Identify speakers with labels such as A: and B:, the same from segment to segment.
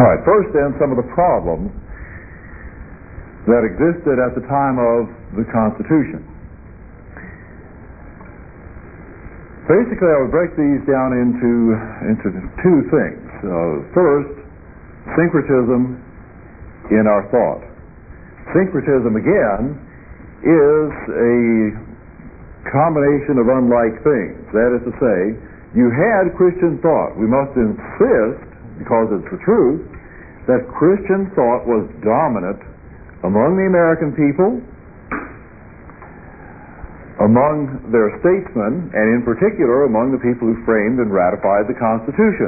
A: All right, first then, some of the problems that existed at the time of the Constitution. Basically, I would break these down into two things. First, syncretism in our thought. Syncretism, again, is a combination of unlike things. That is to say, you had Christian thought. We must insist, because it's the truth, that Christian thought was dominant among the American people, among their statesmen, and in particular among the people who framed and ratified the Constitution.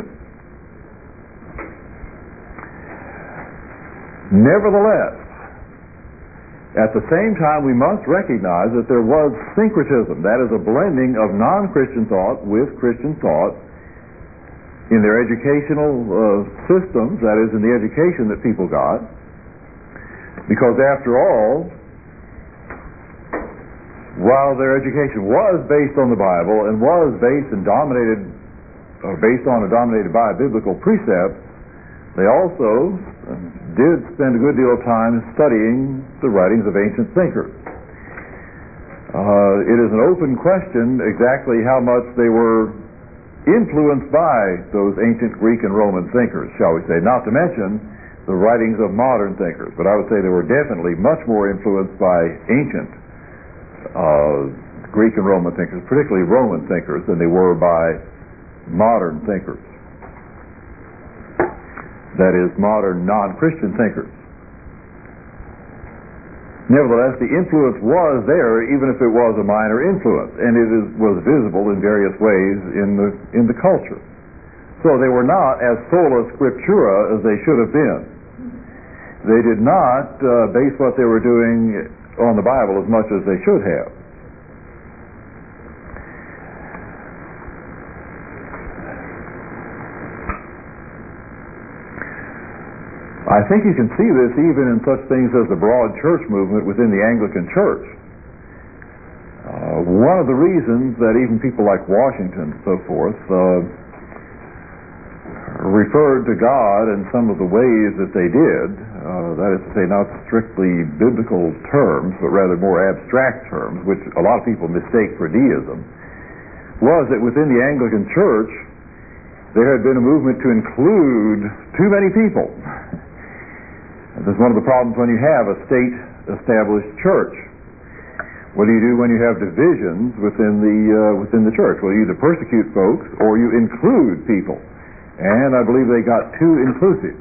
A: Nevertheless, at the same time, we must recognize that there was syncretism. That is a blending of non-Christian thought with Christian thought in their educational systems, that is, in the education that people got. Because after all, while their education was based on the Bible and was based on and dominated by biblical precepts, they also did spend a good deal of time studying the writings of ancient thinkers. It is an open question exactly how much they were influenced by those ancient Greek and Roman thinkers, shall we say, not to mention the writings of modern thinkers. But I would say they were definitely much more influenced by ancient Greek and Roman thinkers, particularly Roman thinkers, than they were by modern thinkers. That is, modern non-Christian thinkers. Nevertheless, the influence was there, even if it was a minor influence, and it was visible in various ways in the culture. So they were not as sola scriptura as they should have been. They did not base what they were doing on the Bible as much as they should have. I think you can see this even in such things as the broad church movement within the Anglican Church. One of the reasons that even people like Washington and so forth referred to God in some of the ways that they did, that is to say, not strictly biblical terms, but rather more abstract terms, which a lot of people mistake for deism, was that within the Anglican Church there had been a movement to include too many people. This is one of the problems when you have a state-established church. What do you do when you have divisions within the church? Well, you either persecute folks or you include people. And I believe they got too inclusive.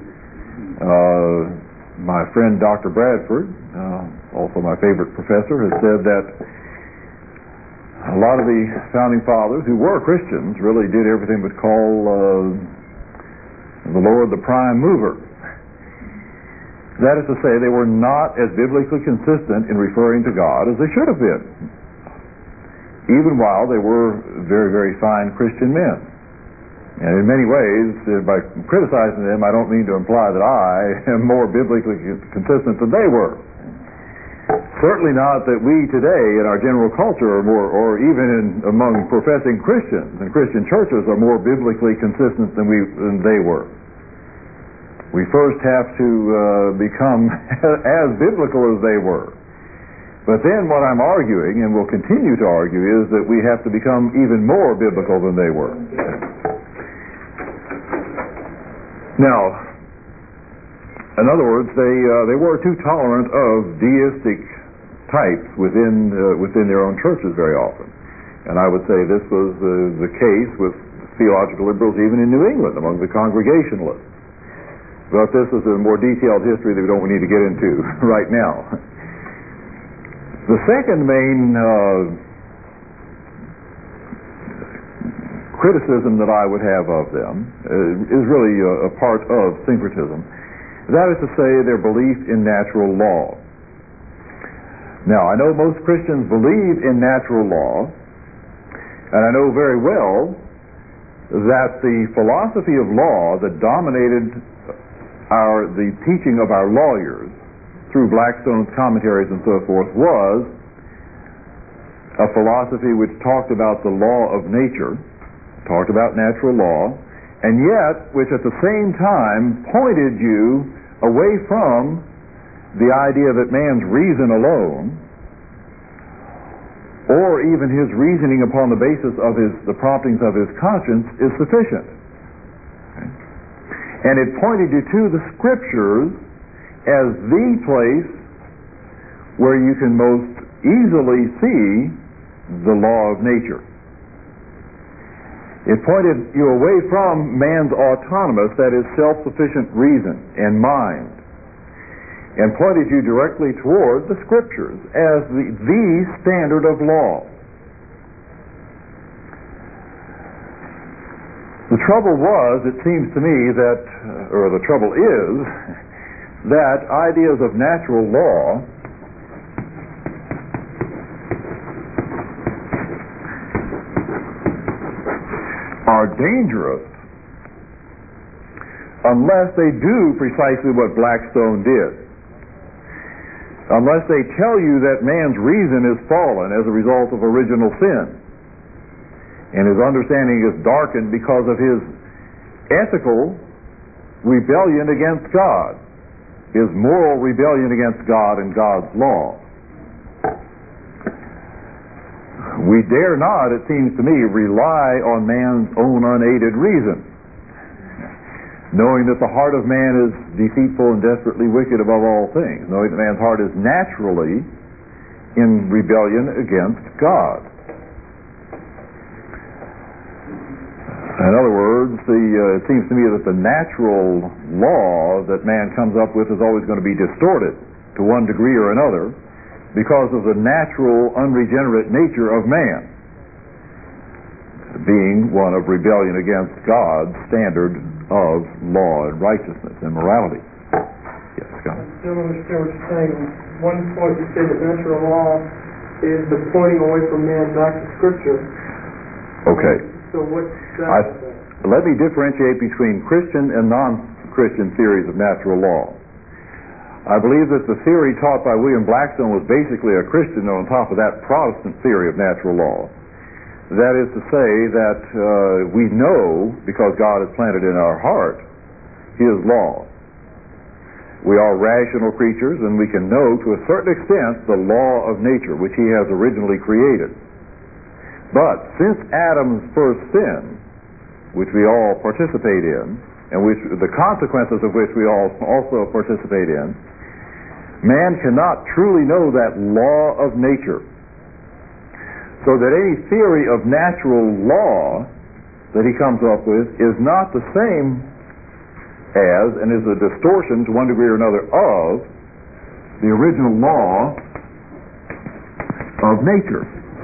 A: My friend Dr. Bradford, also my favorite professor, has said that a lot of the founding fathers who were Christians really did everything but call the Lord the prime mover. That is to say, they were not as biblically consistent in referring to God as they should have been, even while they were very, very fine Christian men. And in many ways, by criticizing them, I don't mean to imply that I am more biblically consistent than they were. Certainly not that we today in our general culture are more, or even among professing Christians and Christian churches are more biblically consistent than they were. We first have to become as biblical as they were. But then what I'm arguing, and will continue to argue, is that we have to become even more biblical than they were. Now, in other words, they were too tolerant of deistic types within their own churches very often. And I would say this was the case with theological liberals even in New England, among the Congregationalists. But this is a more detailed history that we don't need to get into right now. The second main criticism that I would have of them is really a part of syncretism. That is to say, their belief in natural law. Now, I know most Christians believe in natural law, and I know very well that the philosophy of law that dominated the teaching of our lawyers through Blackstone's commentaries and so forth was a philosophy which talked about the law of nature, talked about natural law, and yet which at the same time pointed you away from the idea that man's reason alone, or even his reasoning upon the basis of the promptings of his conscience, is sufficient. Okay. And it pointed you to the Scriptures as the place where you can most easily see the law of nature. It pointed you away from man's autonomous, that is, self-sufficient reason and mind, and pointed you directly toward the Scriptures as the standard of law. The trouble was, it seems to me that, or the trouble is, that ideas of natural law are dangerous unless they do precisely what Blackstone did. Unless they tell you that man's reason is fallen as a result of original sin, and his understanding is darkened because of his ethical rebellion against God, his moral rebellion against God and God's law. We dare not, it seems to me, rely on man's own unaided reason, knowing that the heart of man is deceitful and desperately wicked above all things, knowing that man's heart is naturally in rebellion against God. In other words, it seems to me that the natural law that man comes up with is always going to be distorted to one degree or another because of the natural unregenerate nature of man, being one of rebellion against God's standard of law and righteousness and morality. Yes, Scott?
B: I still don't understand what you're saying. One point you say that natural law is the pointing away from man back to Scripture.
A: Okay.
B: So what's that?
A: Let me differentiate between Christian and non-Christian theories of natural law. I believe that the theory taught by William Blackstone was basically a Christian on top of that Protestant theory of natural law. That is to say that we know, because God has planted in our heart His law. We are rational creatures, and we can know to a certain extent the law of nature, which He has originally created. But since Adam's first sin, which we all participate in, and which the consequences of which we all also participate in, man cannot truly know that law of nature. So that any theory of natural law that he comes up with is not the same as, and is a distortion to one degree or another of, the original law of nature.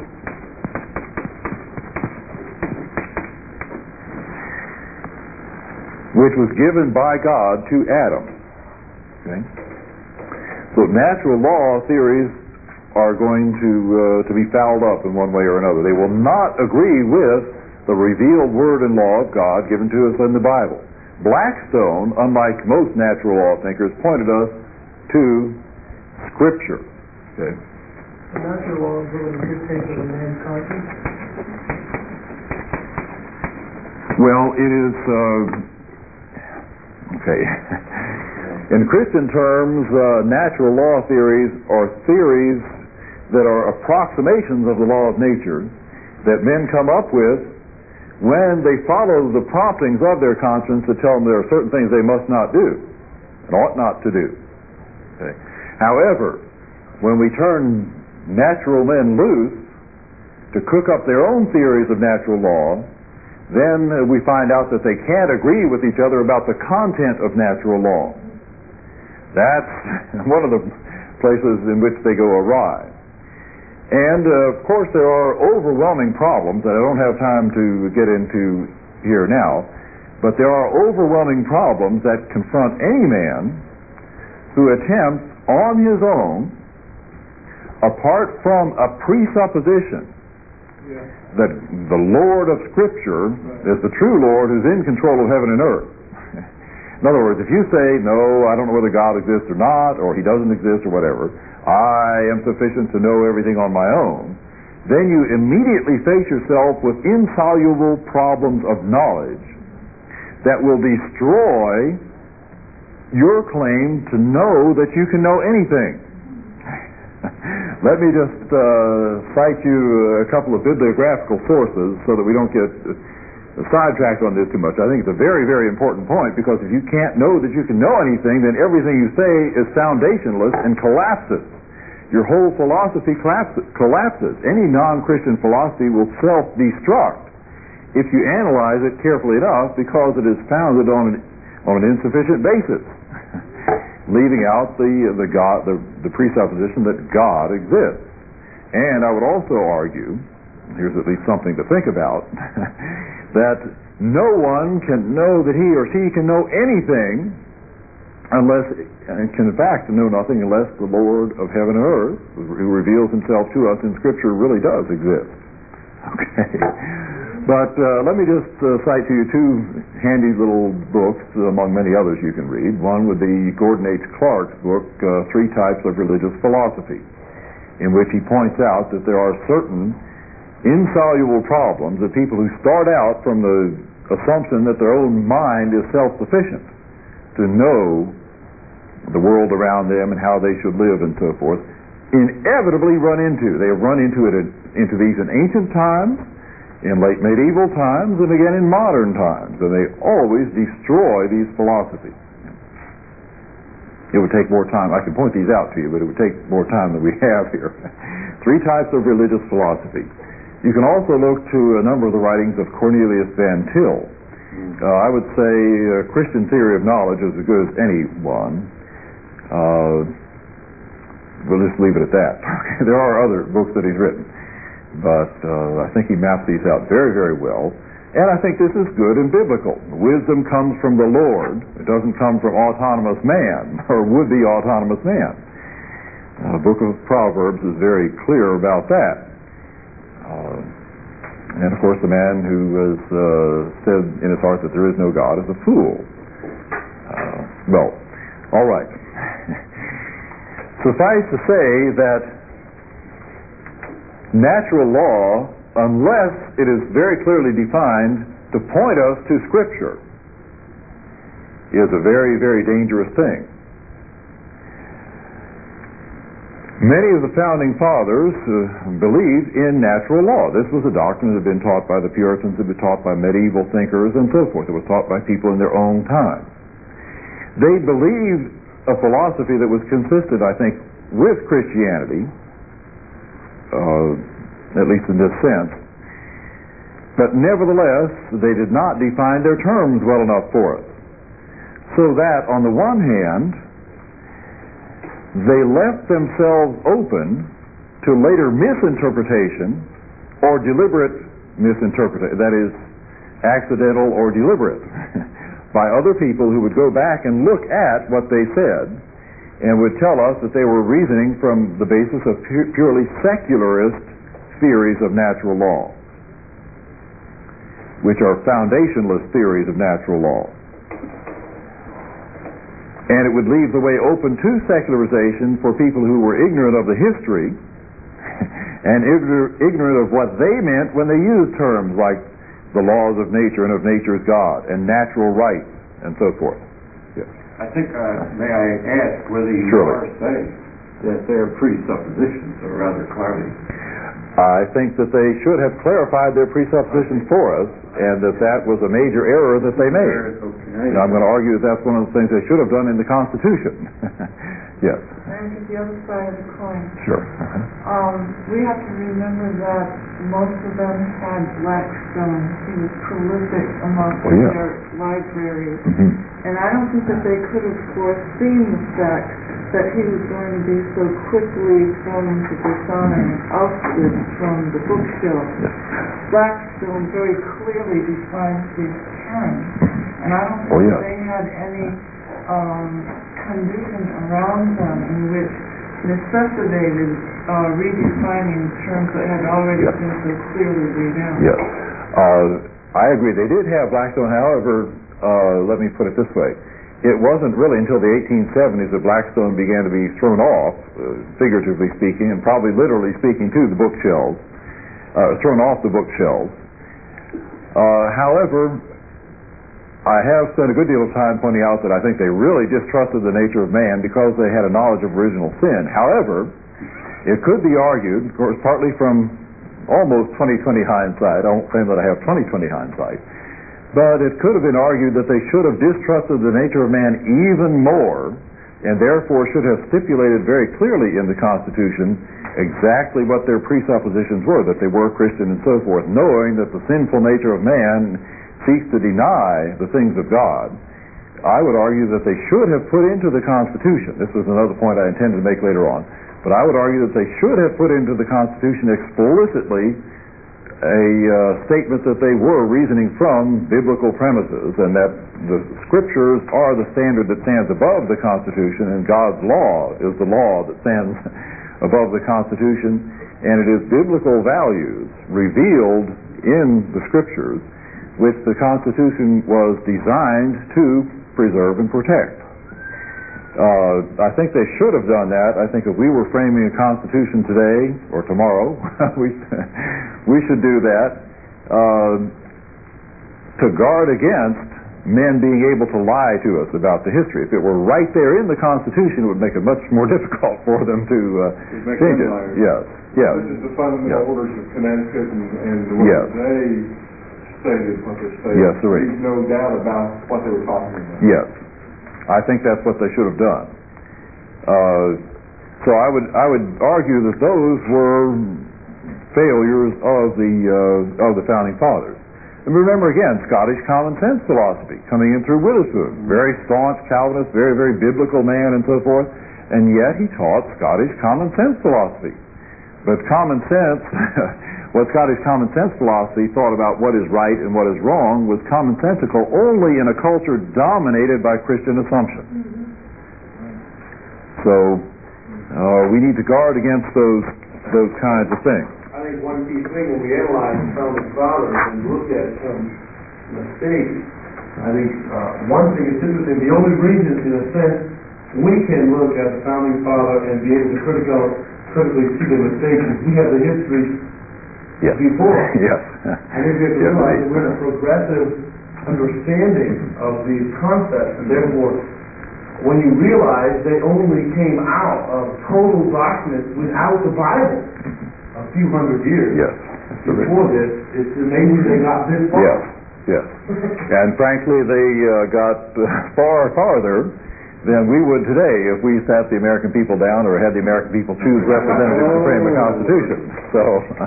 A: Which was given by God to Adam. Okay? So natural law theories are going to be fouled up in one way or another. They will not agree with the revealed word and law of God given to us in the Bible. Blackstone, unlike most natural law thinkers, pointed us to Scripture. Okay?
B: The natural law is really dictated of man's conscience.
A: Well, it is. Okay. In Christian terms, natural law theories are theories that are approximations of the law of nature that men come up with when they follow the promptings of their conscience that tell them there are certain things they must not do and ought not to do. Okay. However, when we turn natural men loose to cook up their own theories of natural law, then we find out that they can't agree with each other about the content of natural law. That's one of the places in which they go awry. And, of course, there are overwhelming problems that I don't have time to get into here now, but there are overwhelming problems that confront any man who attempts on his own, apart from a presupposition that the Lord of Scripture is the true Lord who's in control of heaven and earth. In other words, if you say, no, I don't know whether God exists or not, or He doesn't exist or whatever, I am sufficient to know everything on my own, then you immediately face yourself with insoluble problems of knowledge that will destroy your claim to know that you can know anything. Let me just cite you a couple of bibliographical sources so that we don't get sidetracked on this too much. I think it's a very, very important point, because if you can't know that you can know anything, then everything you say is foundationless and collapses. Your whole philosophy collapses. Any non-Christian philosophy will self-destruct if you analyze it carefully enough, because it is founded on an insufficient basis, leaving out the presupposition that God exists. And I would also argue, here's at least something to think about, that no one can know that he or she can know anything unless, and can in fact know nothing unless the Lord of heaven and earth, who reveals himself to us in Scripture, really does exist. Okay. But let me just cite to you two handy little books among many others you can read. One would be Gordon H. Clark's book, Three Types of Religious Philosophy, in which he points out that there are certain insoluble problems that people who start out from the assumption that their own mind is self-sufficient to know the world around them and how they should live and so forth, inevitably run into. They have run into these in ancient times, in late medieval times, and again in modern times, and they always destroy these philosophies. It would take more time. I can point these out to you, but it would take more time than we have here. Three Types of Religious Philosophy. You can also look to a number of the writings of Cornelius Van Til. I would say Christian Theory of Knowledge is as good as any one. We'll just leave it at that. There are other books that he's written, but I think he mapped these out very, very well. And I think this is good and biblical. Wisdom comes from the Lord. It doesn't come from autonomous man, or would-be autonomous man. The book of Proverbs is very clear about that. And of course, the man who has said in his heart that there is no God is a fool. Well, all right. Suffice to say that natural law, unless it is very clearly defined to point us to Scripture, is a very, very dangerous thing. Many of the founding fathers believed in natural law. This was a doctrine that had been taught by the Puritans, had been taught by medieval thinkers, and so forth. It was taught by people in their own time. They believed a philosophy that was consistent, I think, with Christianity, at least in this sense. But nevertheless, they did not define their terms well enough for us. So that, on the one hand, they left themselves open to later misinterpretation or deliberate misinterpretation, that is, accidental or deliberate, by other people who would go back and look at what they said and would tell us that they were reasoning from the basis of purely secularist theories of natural law, which are foundationless theories of natural law. And it would leave the way open to secularization for people who were ignorant of the history and ignorant of what they meant when they used terms like the laws of nature and of nature's God and natural rights and so forth. Yes.
C: I think, may I ask whether you are saying that their presuppositions are rather cloudy?
A: I think that they should have clarified their presuppositions for us, and that was a major error that they made.
C: Okay.
A: I'm going to argue that that's one of the things they should have done in the Constitution. Yes.
D: And the other side of the coin.
A: Sure.
D: We have to remember that most of them had Blackstone. He was prolific amongst their libraries.
A: Mm-hmm.
D: And I don't think that they could have foreseen the fact that he was going to be so quickly thrown into dishonor and ousted from the bookshelf.
A: Yes.
D: Blackstone very clearly defines these terms. And I don't think that they had any condition around them in which necessitated redefining terms that had already been so clearly laid out.
A: Yes. I agree. They did have Blackstone, however, let me put it this way. It wasn't really until the 1870s that Blackstone began to be thrown off, figuratively speaking, and probably literally speaking, to the bookshelves, thrown off the bookshelves. However, I have spent a good deal of time pointing out that I think they really distrusted the nature of man because they had a knowledge of original sin. However, it could be argued, of course, partly from almost 20/20 hindsight. I won't claim that I have 20/20 hindsight. But it could have been argued that they should have distrusted the nature of man even more, and therefore should have stipulated very clearly in the Constitution exactly what their presuppositions were, that they were Christian and so forth, knowing that the sinful nature of man seeks to deny the things of God. I would argue that they should have put into the Constitution, this was another point I intended to make later on, but I would argue that they should have put into the Constitution explicitly a statement that they were reasoning from biblical premises, and that the Scriptures are the standard that stands above the Constitution, and God's law is the law that stands above the Constitution, and it is biblical values revealed in the Scriptures which the Constitution was designed to preserve and protect. I think they should have done that. I think if we were framing a Constitution today or tomorrow, we should do that to guard against men being able to lie to us about the history. If it were right there in the Constitution, it would make it much more difficult for them to change it. Yes, yes.
E: This is the fundamental orders of Connecticut and the way they stated what they stated.
A: Yes, sir.
E: There's no doubt about what they were talking about.
A: Yes. I think that's what they should have done. So I would argue that those were failures of the founding fathers. And remember again, Scottish common sense philosophy coming in through Witherspoon, very staunch Calvinist, very, very biblical man and so forth, and yet he taught Scottish common sense philosophy. But common sense, what Scottish common sense philosophy thought about what is right and what is wrong was commonsensical only in a culture dominated by Christian assumption. So we need to guard against those kinds of things.
F: I think one key thing when we analyze the founding fathers and look at some mistakes, I think one thing is interesting. The only reason, in a sense, we can look at the founding father and be able to critically see the mistakes is we have the history before.
A: Yes.
F: I think we have to realize that we're in a progressive understanding of these concepts, and therefore, when you realize they only came out of total darkness without the Bible a few hundred years before this, it's amazing they got this far.
A: Yes. And frankly, they got far farther than we would today if we sat the American people down or had the American people choose representatives to frame a Constitution. So,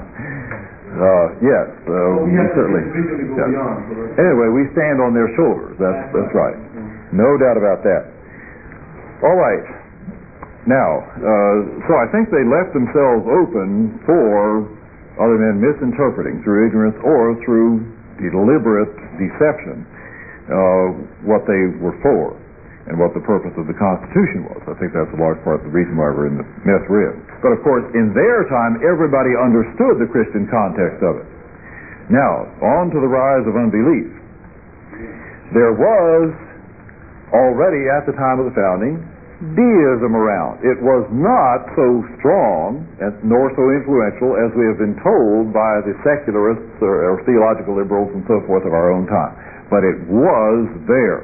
A: yes, we certainly. Anyway, we stand on their shoulders. That's right. No doubt about that. All right. Now, so I think they left themselves open for other men misinterpreting through ignorance or through deliberate deception what they were for and what the purpose of the Constitution was. I think that's a large part of the reason why we're in the mess we're in. But of course, in their time, everybody understood the Christian context of it. Now, on to the rise of unbelief. There was already at the time of the founding deism around. It was not so strong nor so influential as we have been told by the secularists or theological liberals and so forth of our own time. But it was there.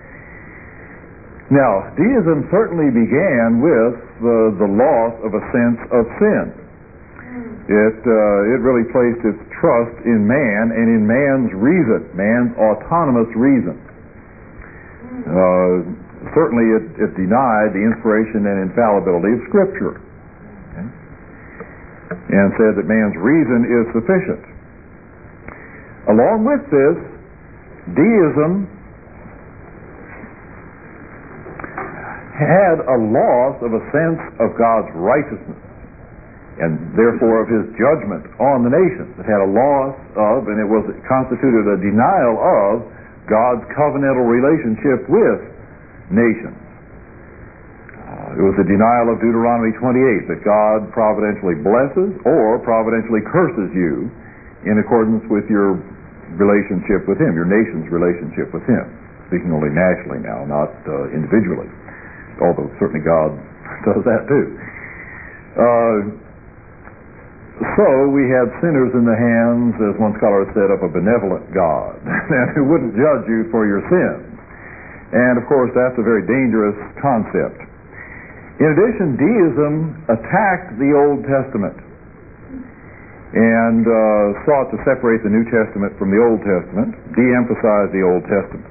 A: Now, deism certainly began with the loss of a sense of sin. It really placed its trust in man and in man's reason, man's autonomous reason. Certainly it denied the inspiration and infallibility of Scripture, and said that man's reason is sufficient. Along with this, deism had a loss of a sense of God's righteousness, and therefore of His judgment on the nations. It had a loss of, and it constituted a denial of, God's covenantal relationship with nations. It was a denial of Deuteronomy 28, that God providentially blesses or providentially curses you in accordance with your relationship with Him, your nation's relationship with Him. Speaking only nationally now, not individually, although certainly God does that too. So we had sinners in the hands, as one scholar said, of a benevolent God, and who wouldn't judge you for your sins. And of course, that's a very dangerous concept. In addition, deism attacked the Old Testament and sought to separate the New Testament from the Old Testament, de-emphasize the Old Testament.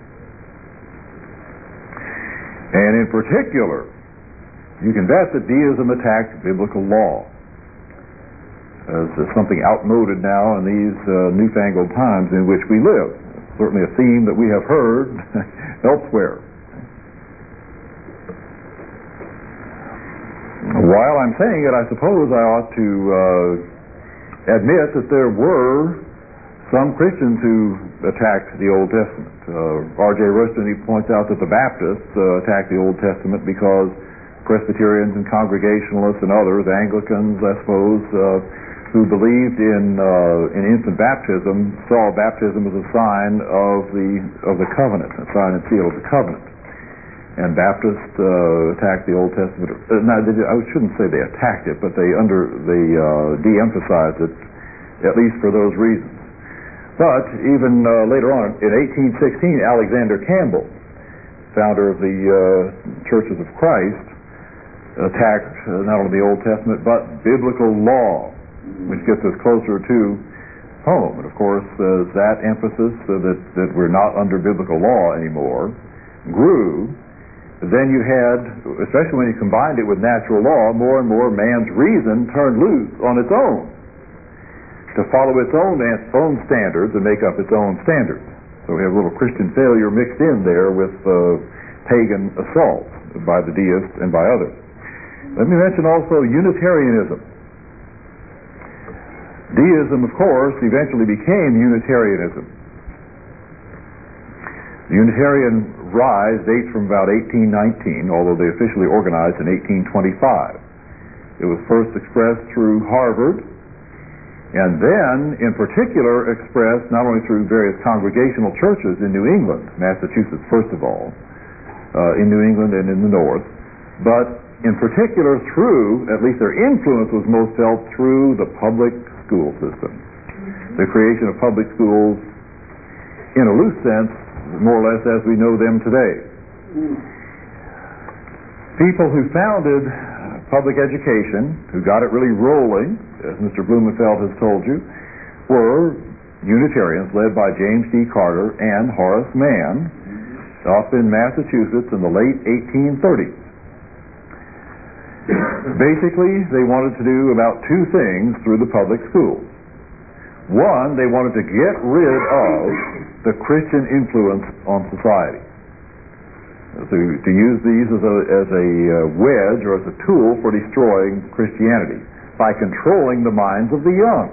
A: And in particular, you can bet that deism attacked biblical law as something outmoded now in these newfangled times in which we live. Certainly a theme that we have heard elsewhere. While I'm saying it, I suppose I ought to admit that there were some Christians who attacked the Old Testament. R.J. Rustin, he points out that the Baptists attacked the Old Testament because Presbyterians and Congregationalists and others, Anglicans, I suppose, who believed in infant baptism, saw baptism as a sign of the covenant, a sign and seal of the covenant. And Baptists attacked the Old Testament. I shouldn't say they attacked it, but they de-emphasized it, at least for those reasons. But even later on, in 1816, Alexander Campbell, founder of the Churches of Christ, attacked not only the Old Testament but biblical law, which gets us closer to home. And of course, as that emphasis that we're not under biblical law anymore grew, then you had, especially when you combined it with natural law, more and more man's reason turned loose on its own to follow its own standards and make up its own standards. So we have a little Christian failure mixed in there with pagan assault by the deists and by others. Let me mention also Unitarianism. Deism, of course, eventually became Unitarianism. The Unitarian rise dates from about 1819, although they officially organized in 1825. It was first expressed through Harvard, and then, in particular, expressed not only through various congregational churches in New England, Massachusetts first of all, in New England and in the North, but in particular through, at least their influence was most felt through the public school system. The creation of public schools, in a loose sense, more or less as we know them today. People who founded public education, who got it really rolling, as Mr. Blumenfeld has told you, were Unitarians led by James D. Carter and Horace Mann up in Massachusetts in the late 1830s. Basically, they wanted to do about two things through the public schools. One, they wanted to get rid of the Christian influence on society. To use these as a wedge or as a tool for destroying Christianity by controlling the minds of the young.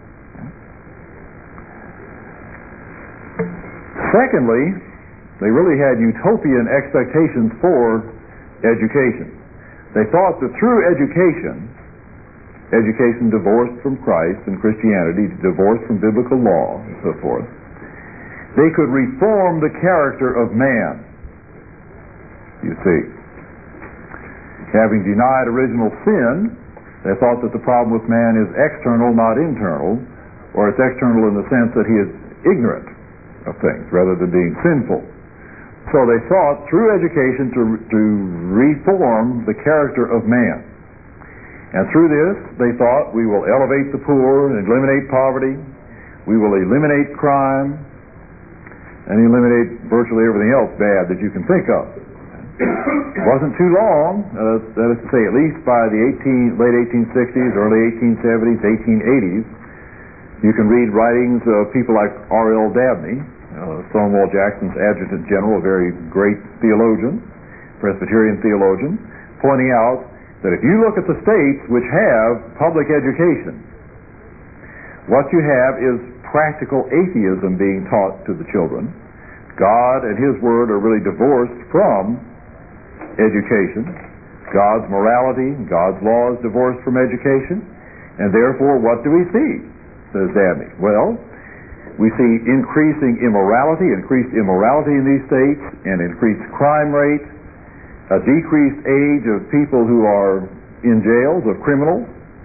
A: Secondly, they really had utopian expectations for education. They thought that through education divorced from Christ and Christianity, divorced from biblical law and so forth, they could reform the character of man. You see, having denied original sin, they thought that the problem with man is external, not internal, or it's external in the sense that he is ignorant of things rather than being sinful. So they sought through education to reform the character of man. And through this, they thought, we will elevate the poor and eliminate poverty, we will eliminate crime, and eliminate virtually everything else bad that you can think of. It wasn't too long, that is to say, at least by the late 1860s, early 1870s, 1880s, you can read writings of people like R.L. Dabney, Stonewall Jackson's adjutant general, a very great theologian, Presbyterian theologian, pointing out that if you look at the states which have public education, what you have is practical atheism being taught to the children. God and His Word are really divorced from education. God's morality, God's law is divorced from education. And therefore, what do we see, says Dabney? Well, we see increased immorality in these states, an increased crime rate, a decreased age of people who are in jails, of criminals,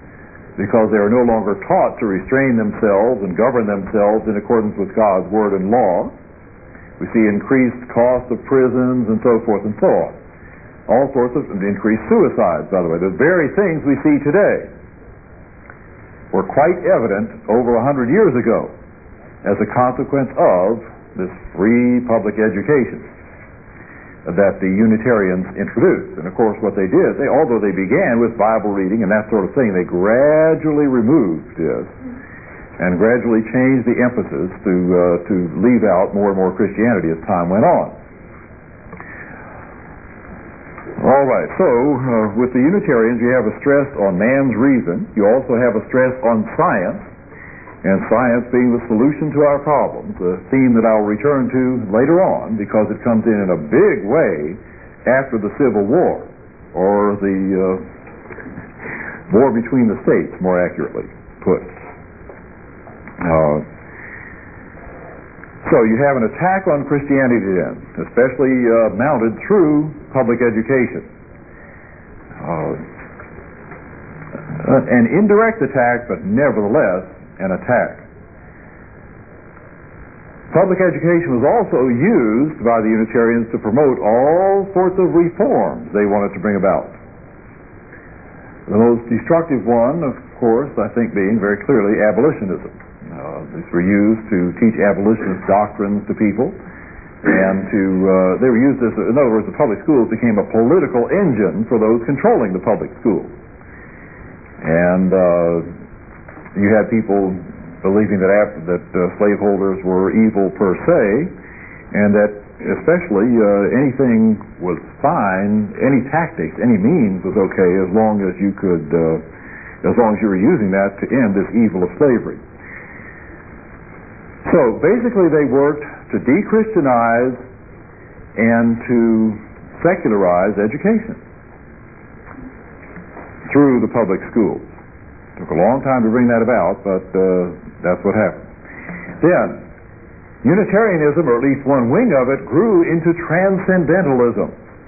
A: because they are no longer taught to restrain themselves and govern themselves in accordance with God's word and law. We see increased cost of prisons and so forth and so on. All sorts of increased suicides, by the way. The very things we see today were quite evident over 100 years ago as a consequence of this free public education that the Unitarians introduced. And of course what they did, although they began with Bible reading and that sort of thing, they gradually removed this and gradually changed the emphasis to leave out more and more Christianity as time went on. All right, so with the Unitarians you have a stress on man's reason. You also have a stress on science, and science being the solution to our problems, a theme that I'll return to later on because it comes in a big way after the Civil War, or the war between the states, more accurately put. So you have an attack on Christianity then, especially mounted through public education. An indirect attack, but nevertheless an attack. Public education was also used by the Unitarians to promote all sorts of reforms they wanted to bring about. The most destructive one, of course, I think being very clearly abolitionism. These were used to teach abolitionist doctrines to people, and they were used as, in other words, the public schools became a political engine for those controlling the public schools. And you had people believing that slaveholders were evil per se, and that especially anything was fine, any tactics, any means was okay as long as you were using that to end this evil of slavery. So basically they worked to de-Christianize and to secularize education through the public schools. It took a long time to bring that about, but that's what happened. Then, Unitarianism, or at least one wing of it, grew into transcendentalism.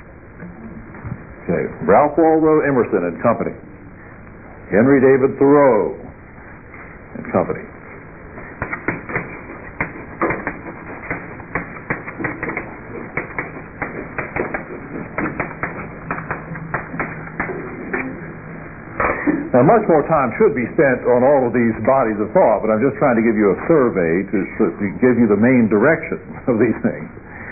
A: Okay, Ralph Waldo Emerson and Company, Henry David Thoreau and Company. Now, much more time should be spent on all of these bodies of thought, but I'm just trying to give you a survey to give you the main direction of these things.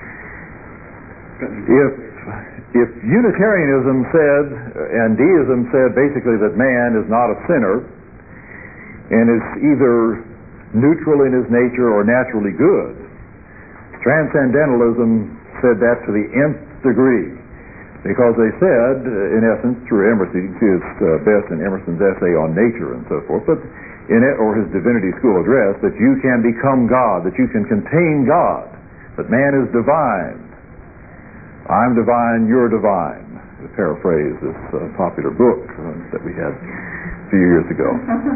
A: If Unitarianism said, and Deism said basically that man is not a sinner and is either neutral in his nature or naturally good, Transcendentalism said that to the nth degree. Because they said, in essence, through Emerson, you can see it's best in Emerson's essay on nature and so forth, but in it, or his Divinity School address, that you can become God, that you can contain God, that man is divine. I'm divine, you're divine. To paraphrase this popular book that we had a few years ago.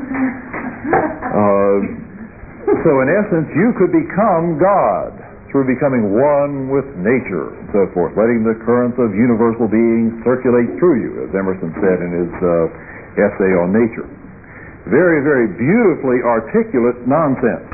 A: So in essence, you could become God through becoming one with nature and so forth, letting the currents of universal being circulate through you, as Emerson said in his essay on nature. Very, very beautifully articulate nonsense.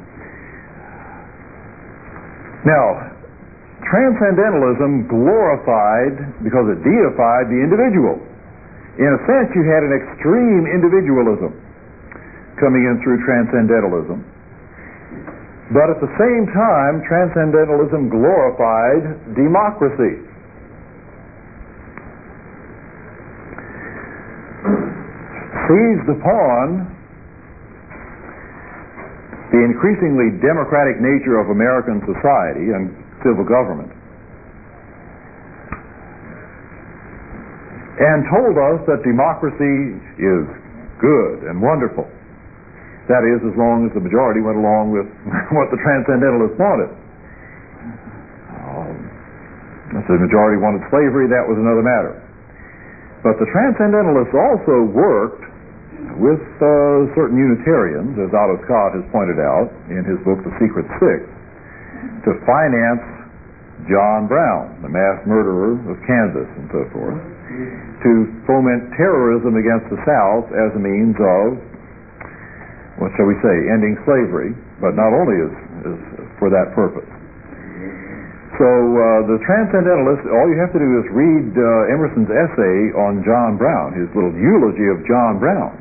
A: Now, Transcendentalism glorified, because it deified the individual. In a sense, you had an extreme individualism coming in through Transcendentalism. But at the same time, Transcendentalism glorified democracy. Seized upon the increasingly democratic nature of American society and civil government, and told us that democracy is good and wonderful. That is, as long as the majority went along with what the Transcendentalists wanted. If the majority wanted slavery, that was another matter. But the Transcendentalists also worked with certain Unitarians, as Otto Scott has pointed out in his book, The Secret Six, to finance John Brown, the mass murderer of Kansas and so forth, to foment terrorism against the South as a means of, what shall we say, ending slavery, but not only as for that purpose. So the Transcendentalists, all you have to do is read Emerson's essay on John Brown, his little eulogy of John Brown.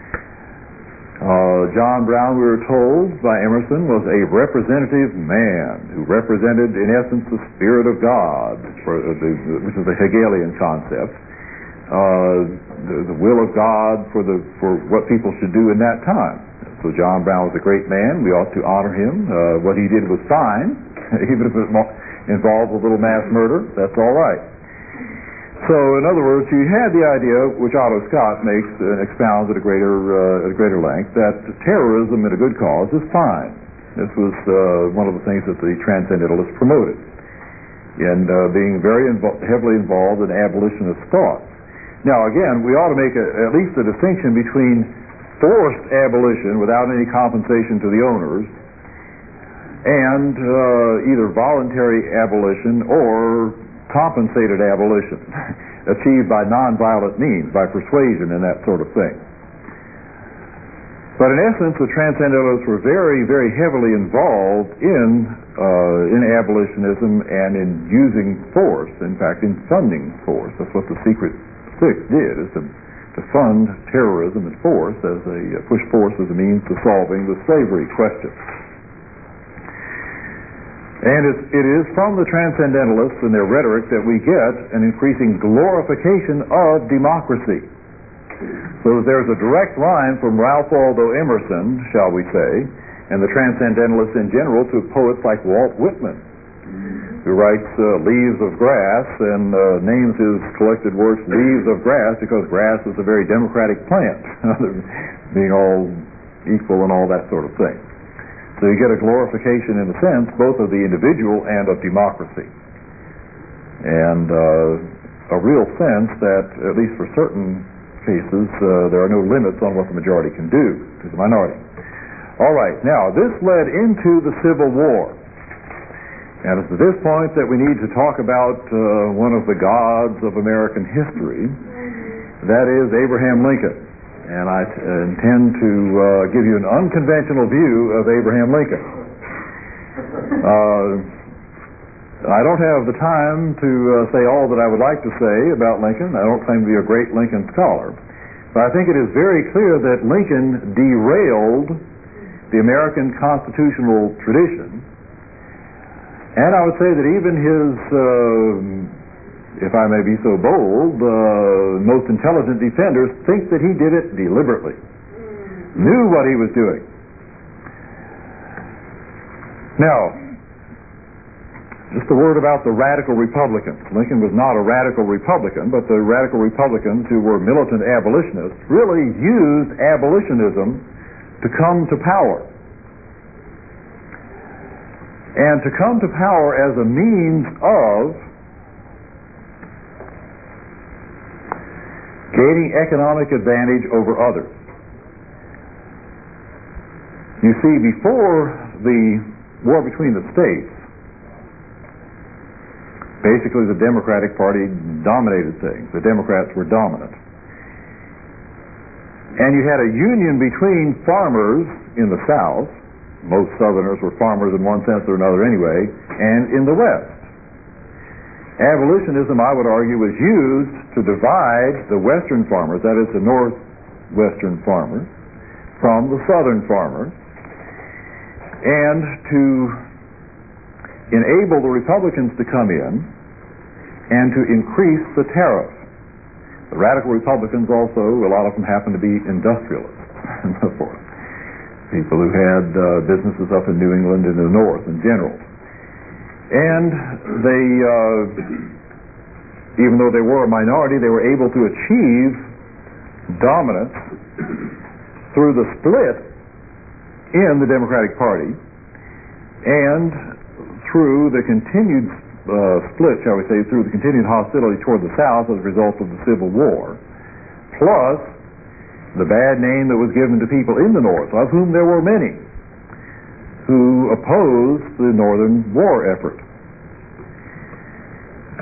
A: John Brown, we were told by Emerson, was a representative man who represented, in essence, the Spirit of God, which is the Hegelian concept, the will of God for what people should do in that time. So John Brown was a great man. We ought to honor him. What he did was fine, even if it involved a little mass murder. That's all right. So, in other words, you had the idea, which Otto Scott makes and expounds at a greater length, that terrorism in a good cause is fine. This was one of the things that the Transcendentalists promoted, in being very heavily involved in abolitionist thought. Now, again, we ought to make at least a distinction between forced abolition without any compensation to the owners and either voluntary abolition or compensated abolition achieved by nonviolent means, by persuasion and that sort of thing. But in essence, the Transcendentalists were very, very heavily involved in abolitionism and in using force, in fact, in funding force. That's what the Secret Six did, is to fund terrorism and force as push force as a means to solving the slavery question. And it is from the Transcendentalists and their rhetoric that we get an increasing glorification of democracy. So that there's a direct line from Ralph Waldo Emerson, shall we say, and the Transcendentalists in general to poets like Walt Whitman, who writes Leaves of Grass and names his collected works Leaves of Grass because grass is a very democratic plant, being all equal and all that sort of thing. So you get a glorification, in a sense, both of the individual and of democracy. And a real sense that, at least for certain cases, there are no limits on what the majority can do to the minority. All right, now, this led into the Civil War. And it's at this point that we need to talk about one of the gods of American history, that is Abraham Lincoln. And I intend to give you an unconventional view of Abraham Lincoln. I don't have the time to say all that I would like to say about Lincoln. I don't claim to be a great Lincoln scholar. But I think it is very clear that Lincoln derailed the American constitutional tradition. And I would say that even his if I may be so bold, most intelligent defenders think that he did it deliberately, knew what he was doing. Now, just a word about the radical Republicans. Lincoln was not a radical Republican, but the radical Republicans who were militant abolitionists really used abolitionism to come to power. And to come to power as a means of gaining economic advantage over others. You see, before the war between the states, basically the Democratic Party dominated things. The Democrats were dominant. And you had a union between farmers in the South, most Southerners were farmers in one sense or another anyway, and in the West. Abolitionism, I would argue, was used to divide the Western farmers, that is the Northwestern farmers, from the Southern farmers, and to enable the Republicans to come in and to increase the tariff. The radical Republicans also, a lot of them happen to be industrialists and so forth. People who had businesses up in New England and the North in general. And they, even though they were a minority, they were able to achieve dominance through the split in the Democratic Party and through the continued split, shall we say, through the continued hostility toward the South as a result of the Civil War, plus the bad name that was given to people in the North, of whom there were many, who opposed the Northern war effort.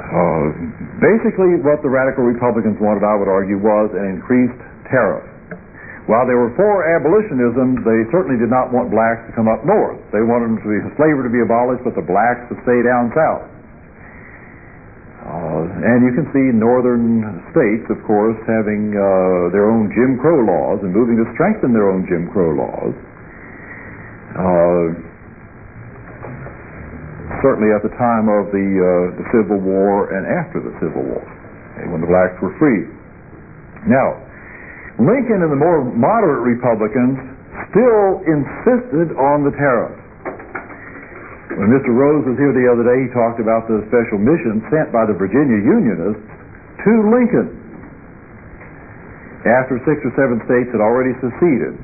A: Basically, what the radical Republicans wanted, I would argue, was an increased tariff. While they were for abolitionism, they certainly did not want blacks to come up north. They wanted slavery to be abolished, but the blacks to stay down south. And you can see northern states, of course, having their own Jim Crow laws and moving to strengthen their own Jim Crow laws. Certainly at the time of the Civil War and after the Civil War, when the blacks were free. Now, Lincoln and the more moderate Republicans still insisted on the tariff. When Mr. Rose was here the other day, he talked about the special mission sent by the Virginia Unionists to Lincoln after 6 or 7 states had already seceded.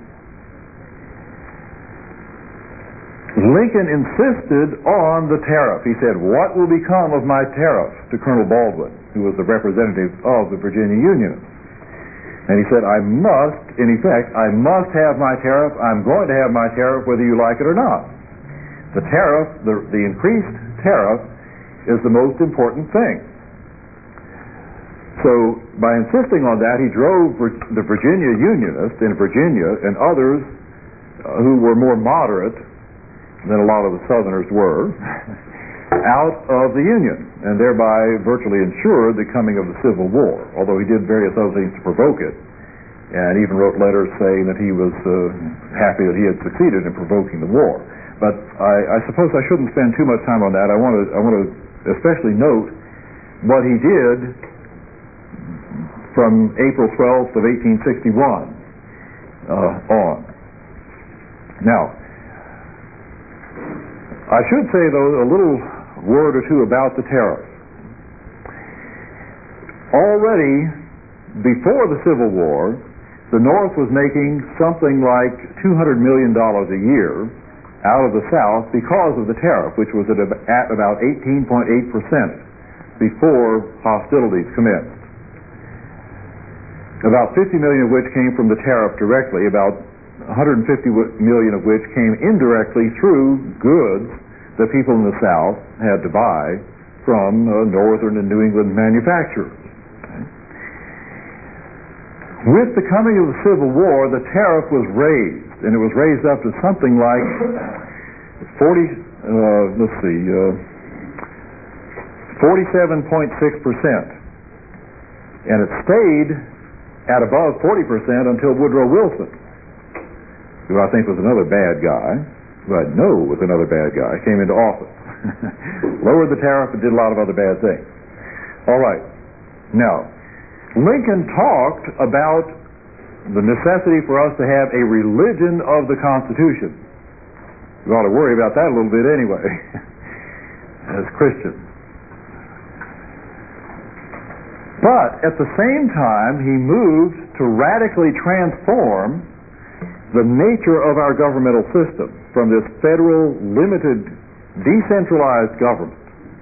A: Lincoln insisted on the tariff. He said, "What will become of my tariff?" to Colonel Baldwin, who was the representative of the Virginia Unionists. And he said, I must have my tariff. I'm going to have my tariff whether you like it or not. The tariff, the increased tariff, is the most important thing. So by insisting on that, he drove the Virginia Unionists in Virginia and others who were more moderate than a lot of the Southerners were out of the Union, and thereby virtually ensured the coming of the Civil War, although he did various other things to provoke it, and even wrote letters saying that he was happy that he had succeeded in provoking the war. But I suppose I shouldn't spend too much time on that. I want to especially note what he did from April 12th of 1861 on. Now, I should say, though, a little word or two about the tariff. Already, before the Civil War, the North was making something like $200 million a year out of the South because of the tariff, which was at about 18.8% before hostilities commenced. About 50 million of which came from the tariff directly, about 150 million of which came indirectly through goods that people in the South had to buy from Northern and New England manufacturers. With the coming of the Civil War, the tariff was raised, and it was raised up to something like 47.6%. And it stayed at above 40% until Woodrow Wilson, who I think was another bad guy, who I know was another bad guy, came into office. Lowered the tariff and did a lot of other bad things. All right. Now, Lincoln talked about the necessity for us to have a religion of the Constitution. We ought to worry about that a little bit anyway, as Christians. But at the same time, he moved to radically transform the nature of our governmental system from this federal, limited, decentralized government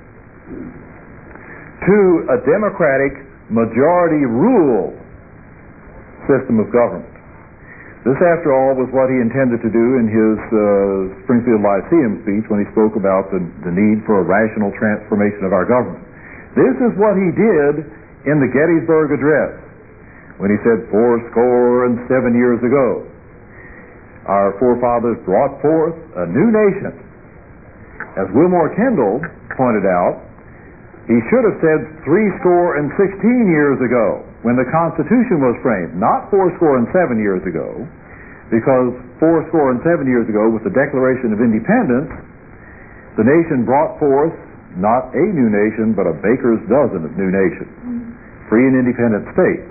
A: to a democratic, majority rule system of government. This, after all, was what he intended to do in his Springfield Lyceum speech when he spoke about the need for a rational transformation of our government. This is what he did in the Gettysburg Address when he said, 87 years ago, our forefathers brought forth a new nation. As Wilmore Kendall pointed out, he should have said 16 years ago when the Constitution was framed, not 87 years ago, because 87 years ago with the Declaration of Independence, the nation brought forth not a new nation, but a baker's dozen of new nations, free and independent states.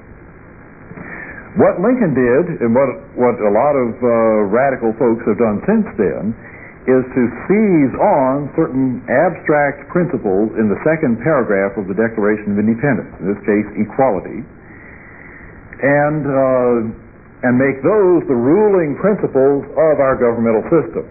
A: What Lincoln did, and what a lot of radical folks have done since then, is to seize on certain abstract principles in the second paragraph of the Declaration of Independence, in this case equality, and make those the ruling principles of our governmental system.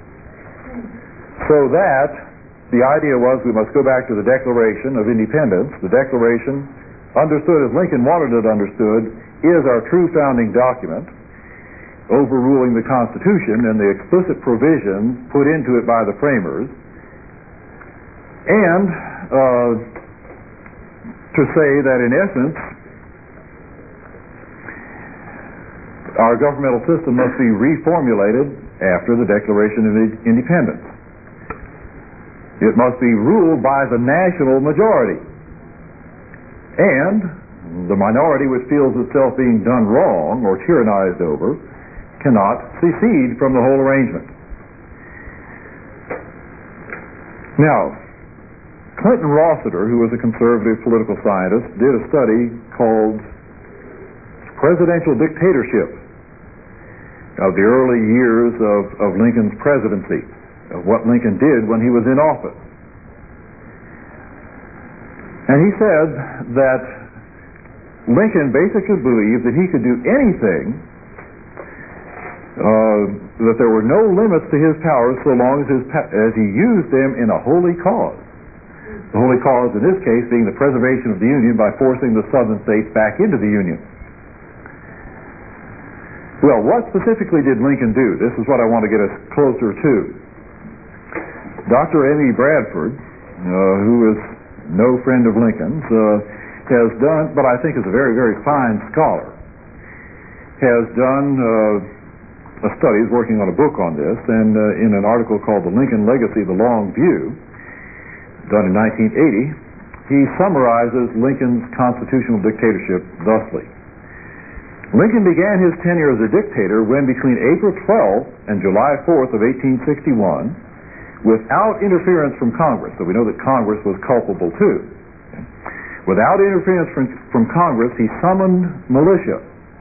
A: So that the idea was we must go back to the Declaration of Independence. The Declaration, understood as Lincoln wanted it understood, is our true founding document, overruling the Constitution and the explicit provisions put into it by the framers. And to say that in essence our governmental system must be reformulated after the Declaration of Independence. It must be ruled by the national majority, and the minority which feels itself being done wrong or tyrannized over cannot secede from the whole arrangement. Now, Clinton Rossiter, who was a conservative political scientist, did a study called Presidential Dictatorship of the early years of Lincoln's presidency, of what Lincoln did when he was in office. And he said that Lincoln basically believed that he could do anything, that there were no limits to his powers so long as he used them in a holy cause. The holy cause in this case being the preservation of the Union by forcing the southern states back into the Union. Well, what specifically did Lincoln do? This is what I want to get us closer to. Dr. M.E. Bradford, who is no friend of Lincoln's, has done, but I think is a very, very fine scholar, has done studies working on a book on this, and in an article called The Lincoln Legacy, The Long View, done in 1980, he summarizes Lincoln's constitutional dictatorship thusly. Lincoln began his tenure as a dictator when between April 12th and July 4th of 1861, without interference from Congress, so we know that Congress was culpable too. Without interference from Congress, he summoned militia,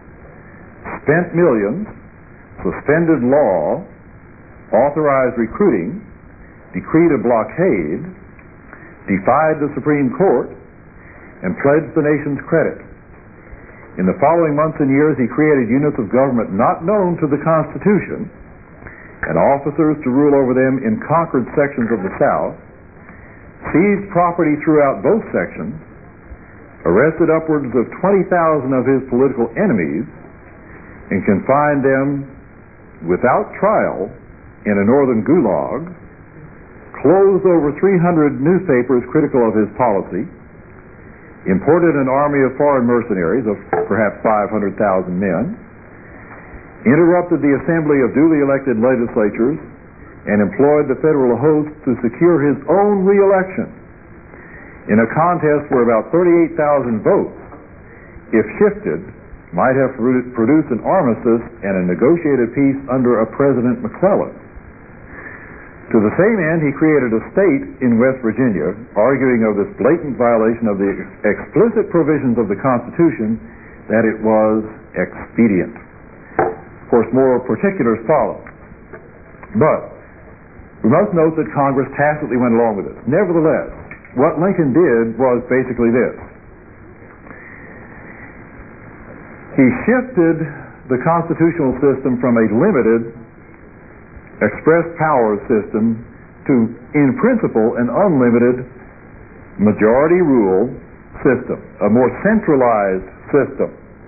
A: spent millions, suspended law, authorized recruiting, decreed a blockade, defied the Supreme Court, and pledged the nation's credit. In the following months and years, he created units of government not known to the Constitution and officers to rule over them in conquered sections of the South, seized property throughout both sections, arrested upwards of 20,000 of his political enemies, and confined them without trial in a northern gulag, closed over 300 newspapers critical of his policy, imported an army of foreign mercenaries of perhaps 500,000 men, interrupted the assembly of duly elected legislatures, and employed the federal host to secure his own re-election in a contest where about 38,000 votes, if shifted, might have produced an armistice and a negotiated peace under a President McClellan. To the same end, he created a state in West Virginia, arguing of this blatant violation of the explicit provisions of the Constitution, that it was expedient. Of course, more particulars follow. But we must note that Congress tacitly went along with it. Nevertheless, what Lincoln did was basically this. He shifted the constitutional system from a limited express powers system to, in principle, an unlimited majority rule system, a more centralized system.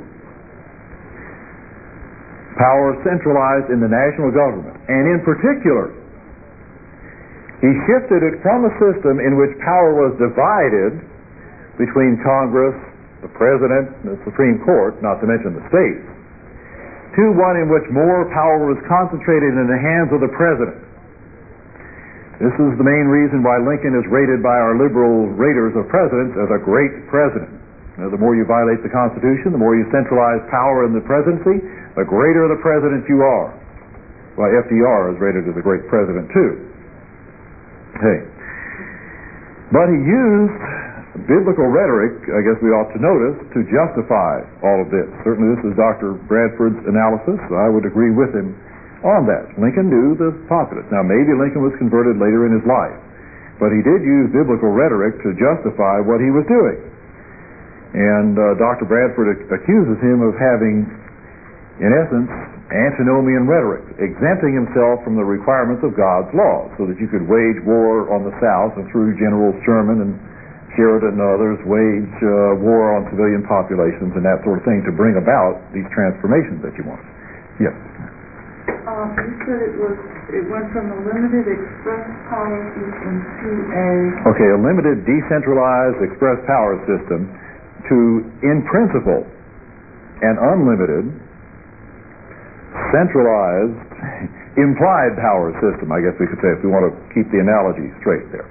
A: Power centralized in the national government. And in particular, he shifted it from a system in which power was divided between Congress, the President, and the Supreme Court, not to mention the states, to one in which more power was concentrated in the hands of the President. This is the main reason why Lincoln is rated by our liberal raters of presidents as a great president. Now, the more you violate the Constitution, the more you centralize power in the presidency, the greater the president you are. Well, FDR is rated as a great president too. Okay. But he used biblical rhetoric, I guess we ought to notice, to justify all of this. Certainly this is Dr. Bradford's analysis. I would agree with him on that. Lincoln knew the populace. Now maybe Lincoln was converted later in his life, but he did use biblical rhetoric to justify what he was doing. And Dr. Bradford accuses him of having, in essence, antinomian rhetoric, exempting himself from the requirements of God's law, so that you could wage war on the South and through Generals Sherman and Sheridan and others wage war on civilian populations and that sort of thing to bring about these transformations that you want. Yes.
D: You said it went from a limited express power system to
A: a limited decentralized express power system to, in principle, an unlimited centralized implied power system, I guess we could say, if we want to keep the analogy straight there.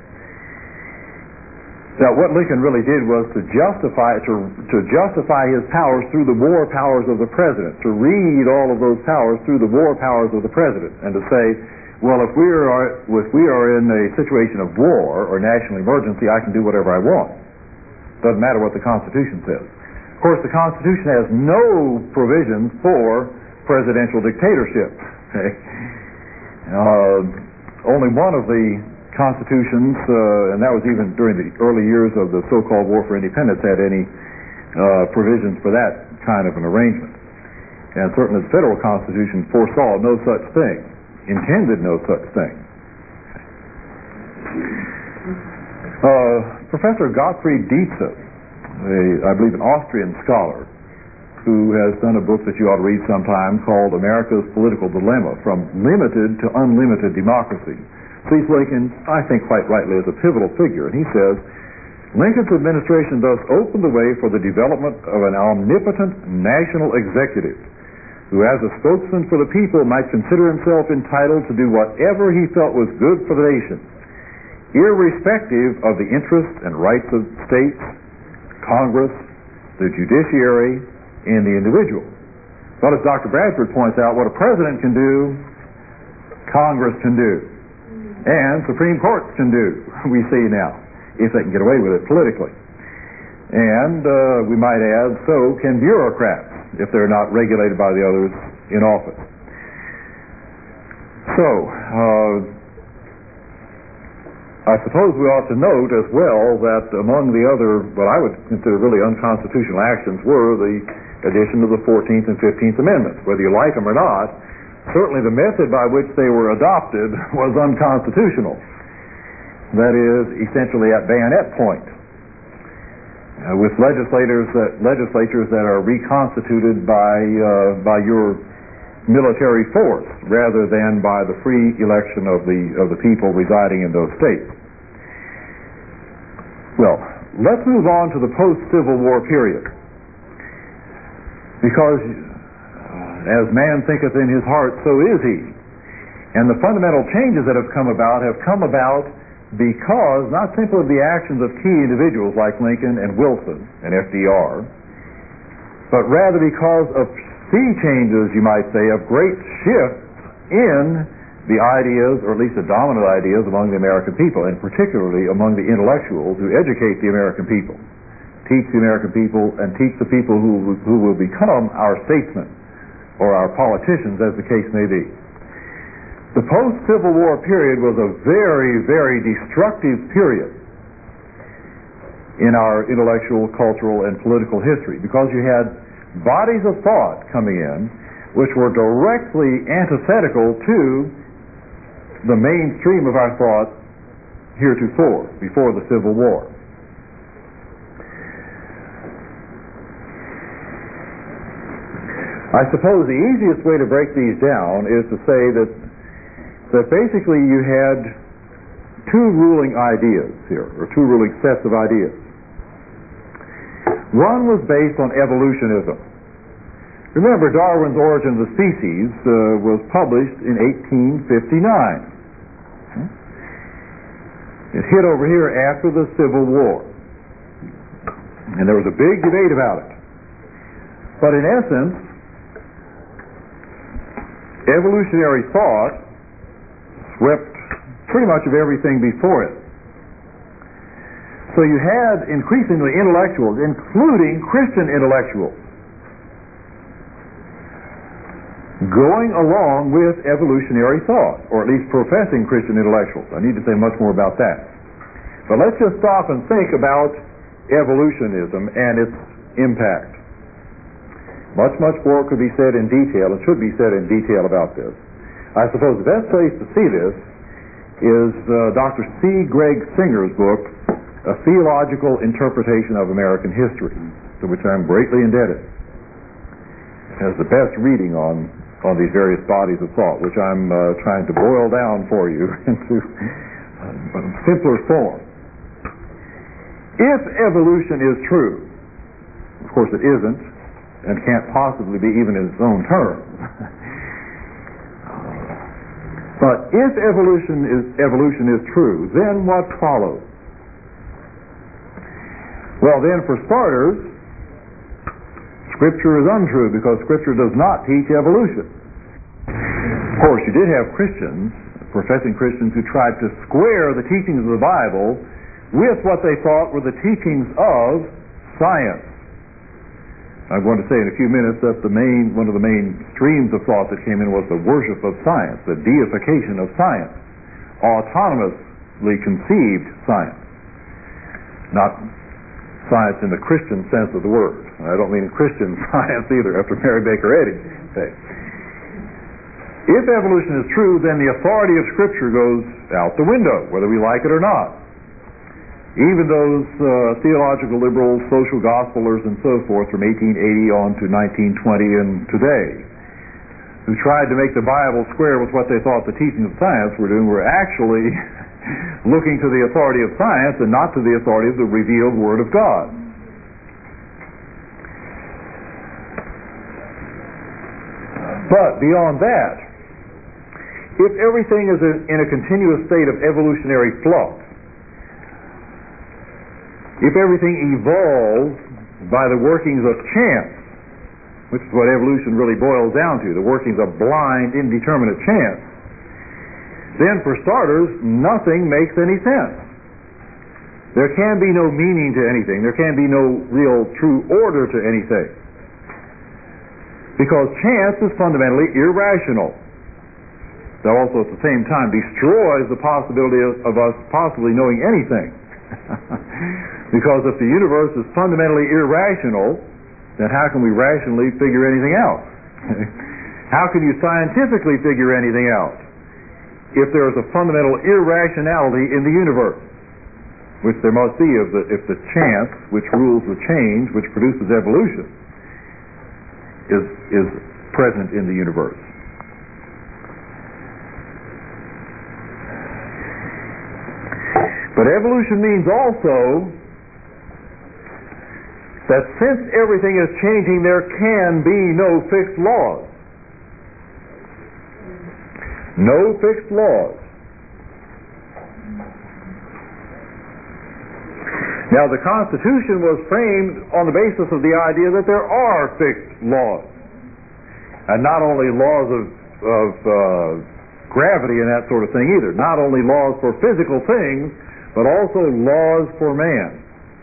A: Now, what Lincoln really did was to justify his powers through the war powers of the president, to read all of those powers through the war powers of the president, and to say, well, if we are in a situation of war or national emergency, I can do whatever I want. Doesn't matter what the Constitution says. Of course, the Constitution has no provisions for presidential dictatorship. Only one of the constitutions, and that was even during the early years of the so-called War for Independence, had any provisions for that kind of an arrangement. And certainly the federal Constitution foresaw no such thing, intended no such thing. Professor Gottfried Dietze, I believe an Austrian scholar, who has done a book that you ought to read sometime called America's Political Dilemma, From Limited to Unlimited Democracy, sees Lincoln, I think quite rightly, as a pivotal figure. And he says, Lincoln's administration thus opened the way for the development of an omnipotent national executive who, as a spokesman for the people, might consider himself entitled to do whatever he felt was good for the nation, irrespective of the interests and rights of states, Congress, the judiciary, and the individual. But as Dr. Bradford points out, what a president can do, Congress can do. And Supreme Courts can do, we see now, if they can get away with it politically. And we might add, so can bureaucrats, if they're not regulated by the others in office. So, I suppose we ought to note as well that among the other, what I would consider really unconstitutional actions, were the addition of the 14th and 15th Amendments. Whether you like them or not, certainly the method by which they were adopted was unconstitutional. That is, essentially at bayonet point, with legislatures that are reconstituted by your military force rather than by the free election of the people residing in those states. Well, let's move on to the post-Civil War period, because as man thinketh in his heart, so is he. And the fundamental changes that have come about because not simply of the actions of key individuals like Lincoln and Wilson and FDR, but rather because of sea changes, you might say, of great shifts in the ideas, or at least the dominant ideas, among the American people, and particularly among the intellectuals who educate the American people, teach the American people, and teach the people who will become our statesmen or our politicians, as the case may be. The post-Civil War period was a very, very destructive period in our intellectual, cultural, and political history, because you had bodies of thought coming in which were directly antithetical to the mainstream of our thought heretofore, before the Civil War. I suppose the easiest way to break these down is to say that basically you had two ruling ideas here, or two ruling sets of ideas. One was based on evolutionism. Remember, Darwin's Origin of the Species was published in 1859. It hit over here after the Civil War, and there was a big debate about it. But in essence, evolutionary thought swept pretty much of everything before it. So you had increasingly intellectuals, including Christian intellectuals, going along with evolutionary thought, or at least professing Christian intellectuals. I need to say much more about that. But let's just stop and think about evolutionism and its impact. Much more could be said in detail, and should be said in detail about this. I suppose the best place to see this is Dr. C. Greg Singer's book, A Theological Interpretation of American History, to which I'm greatly indebted. It has the best reading on on these various bodies of thought, which I'm trying to boil down for you into a simpler form. If evolution is true, of course it isn't, and can't possibly be even in its own terms. But if evolution is true, then what follows? Well, then, for starters, Scripture is untrue because Scripture does not teach evolution. Of course, you did have Christians, professing Christians, who tried to square the teachings of the Bible with what they thought were the teachings of science. I'm going to say in a few minutes that one of the main streams of thought that came in was the worship of science, the deification of science, autonomously conceived science, not science in the Christian sense of the word. I don't mean Christian science either, after Mary Baker Eddy. Okay. If evolution is true, then the authority of Scripture goes out the window, whether we like it or not. Even those theological liberals, social gospelers, and so forth from 1880 on to 1920 and today, who tried to make the Bible square with what they thought the teachings of science were doing, were actually looking to the authority of science and not to the authority of the revealed Word of God. But beyond that, if everything is in a continuous state of evolutionary flux, if everything evolves by the workings of chance, which is what evolution really boils down to, the workings of blind, indeterminate chance, then for starters, nothing makes any sense. There can be no meaning to anything. There can be no real true order to anything. Because chance is fundamentally irrational. That also at the same time destroys the possibility of us possibly knowing anything. Because if the universe is fundamentally irrational, then how can we rationally figure anything out? How can you scientifically figure anything out if there is a fundamental irrationality in the universe, which there must be if the chance which rules the change, which produces evolution, is present in the universe? But evolution means also that since everything is changing, there can be no fixed laws. No fixed laws. Now, the Constitution was framed on the basis of the idea that there are fixed laws. And not only laws of gravity and that sort of thing either. Not only laws for physical things, but also laws for man.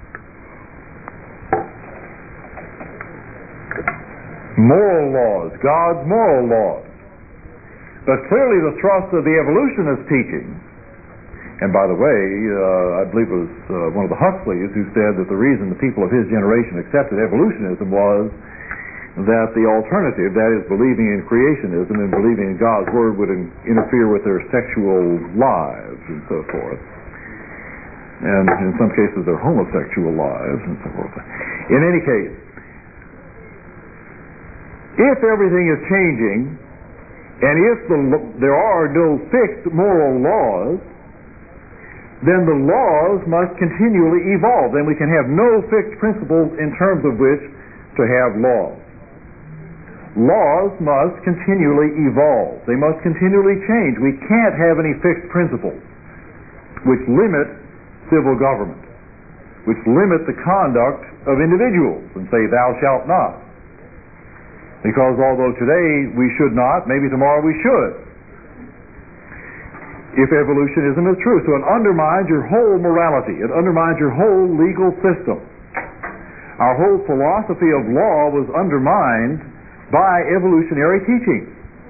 A: Moral laws, God's moral laws. But clearly the thrust of the evolutionist teaching, and by the way, I believe it was one of the Huxleys who said that the reason the people of his generation accepted evolutionism was that the alternative, that is believing in creationism and believing in God's Word, would interfere with their sexual lives and so forth. And in some cases their homosexual lives and so forth. In any case, if everything is changing, and if there are no fixed moral laws, then the laws must continually evolve. Then we can have no fixed principles in terms of which to have laws. Laws must continually evolve. They must continually change. We can't have any fixed principles which limit civil government, which limit the conduct of individuals and say, thou shalt not. Because although today we should not, maybe tomorrow we should. If evolutionism is true. So it undermines your whole morality. It undermines your whole legal system. Our whole philosophy of law was undermined by evolutionary teaching.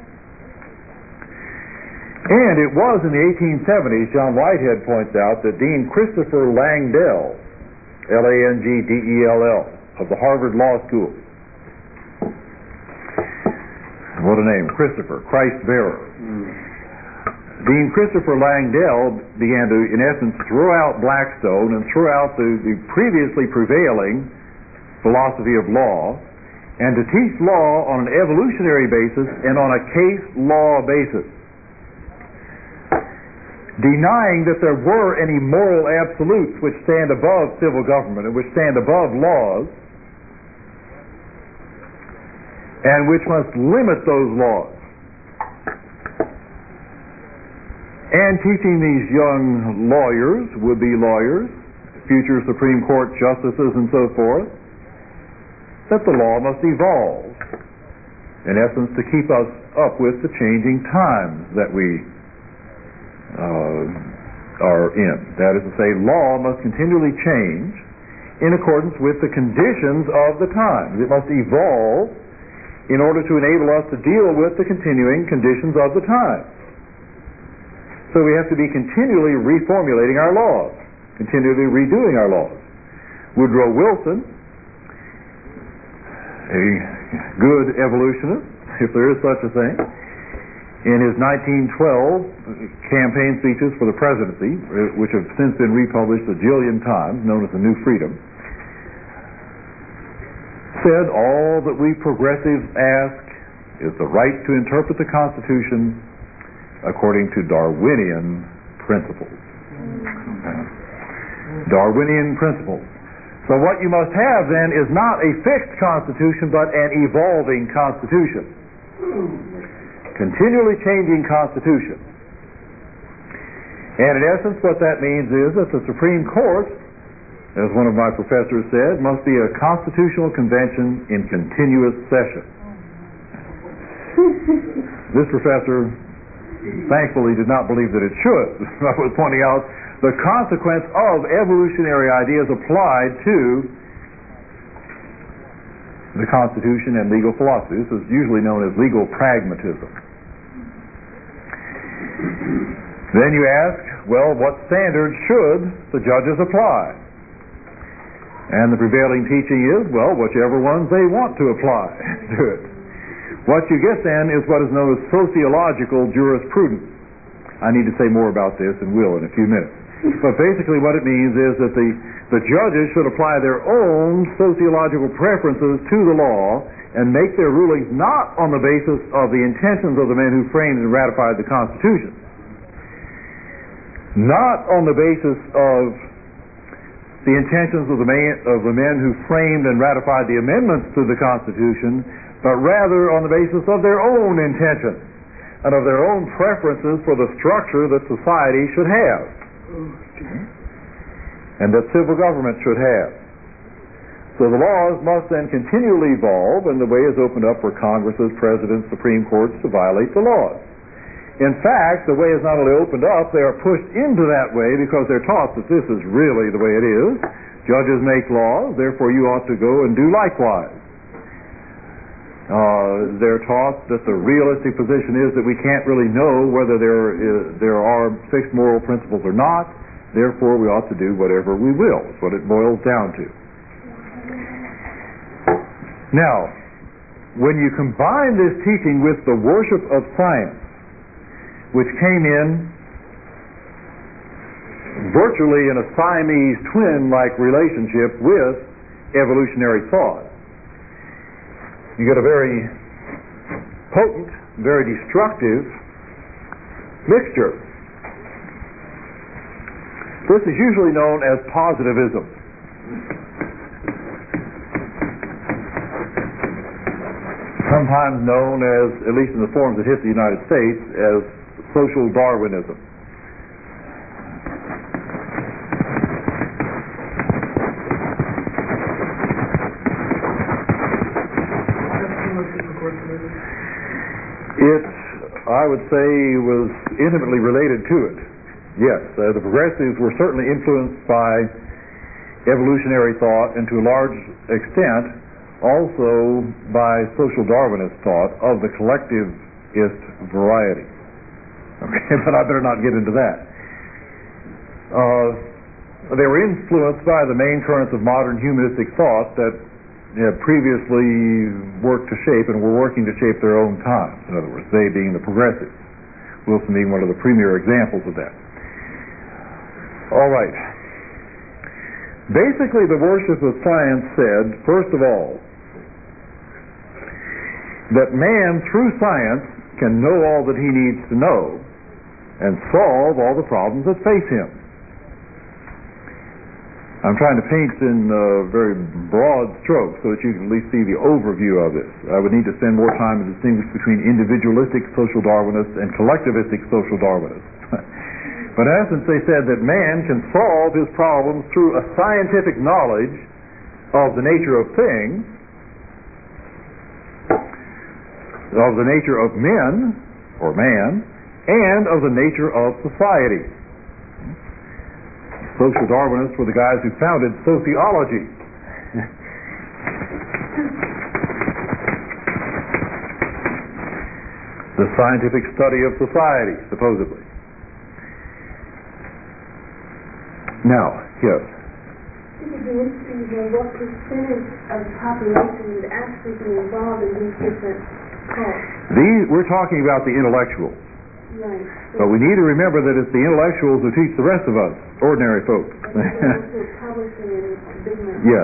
A: And it was in the 1870s, John Whitehead points out, that Dean Christopher Langdell, Langdell, of the Harvard Law School, what a name, Christopher, Christ bearer. Dean Christopher Langdell began to, in essence, throw out Blackstone and throw out the previously prevailing philosophy of law and to teach law on an evolutionary basis and on a case law basis, denying that there were any moral absolutes which stand above civil government and which stand above laws, and which must limit those laws. And teaching these young lawyers, would-be lawyers, future Supreme Court justices and so forth, that the law must evolve, in essence, to keep us up with the changing times that we are in. That is to say, law must continually change in accordance with the conditions of the times. It must evolve in order to enable us to deal with the continuing conditions of the times. So we have to be continually reformulating our laws, continually redoing our laws. Woodrow Wilson, a good evolutionist, if there is such a thing, in his 1912 campaign speeches for the presidency, which have since been republished a jillion times, known as the New Freedom, said, "All that we progressives ask is the right to interpret the Constitution according to Darwinian principles." Darwinian principles. So what you must have then is not a fixed Constitution, but an evolving Constitution. Continually changing Constitution. And in essence what that means is that the Supreme Court, as one of my professors said, must be a constitutional convention in continuous session. This professor thankfully did not believe that it should. I was pointing out the consequence of evolutionary ideas applied to the Constitution and legal philosophy. This is usually known as legal pragmatism. Then you ask, well, what standards should the judges apply? And the prevailing teaching is, well, whichever ones they want to apply to it. What you get then is what is known as sociological jurisprudence. I need to say more about this and will in a few minutes. But basically what it means is that the judges should apply their own sociological preferences to the law and make their rulings not on the basis of the intentions of the men who framed and ratified the Constitution, not on the basis of the intentions of the men who framed and ratified the amendments to the Constitution, but rather on the basis of their own intentions and of their own preferences for the structure that society should have and that civil government should have. So the laws must then continually evolve, and the way is opened up for Congresses, presidents, Supreme Courts to violate the laws. In fact, the way is not only opened up, they are pushed into that way because they're taught that this is really the way it is. Judges make laws, therefore you ought to go and do likewise. They're taught that the realistic position is that we can't really know whether there are fixed moral principles or not, therefore we ought to do whatever we will. That's what it boils down to. Now, when you combine this teaching with the worship of science, which came in virtually in a Siamese twin-like relationship with evolutionary thought, you get a very potent, very destructive mixture. This is usually known as positivism. Sometimes known as, at least in the forms that hit the United States, as social Darwinism. It, I would say, was intimately related to it. Yes, the progressives were certainly influenced by evolutionary thought, and to a large extent also by social Darwinist thought of the collectivist variety. Okay, but I better not get into that. They were influenced by the main currents of modern humanistic thought that had previously worked to shape and were working to shape their own times. In other words, they being the progressives. Wilson being one of the premier examples of that. All right. Basically, the worship of science said, first of all, that man, through science, can know all that he needs to know and solve all the problems that face him. I'm trying to paint in very broad strokes so that you can at least see the overview of this. I would need to spend more time to distinguish between individualistic social Darwinists and collectivistic social Darwinists. But in essence, they said that man can solve his problems through a scientific knowledge of the nature of things, of the nature of men, or man, and of the nature of society. Social Darwinists were the guys who founded sociology. The scientific study of society, supposedly. Now, yes.
G: It would be interesting to know what percentage of the population would actually be involved in these different cults.
A: We're talking about the intellectuals.
G: Right.
A: But we need to remember that it's the intellectuals who teach the rest of us, ordinary folk. Yes.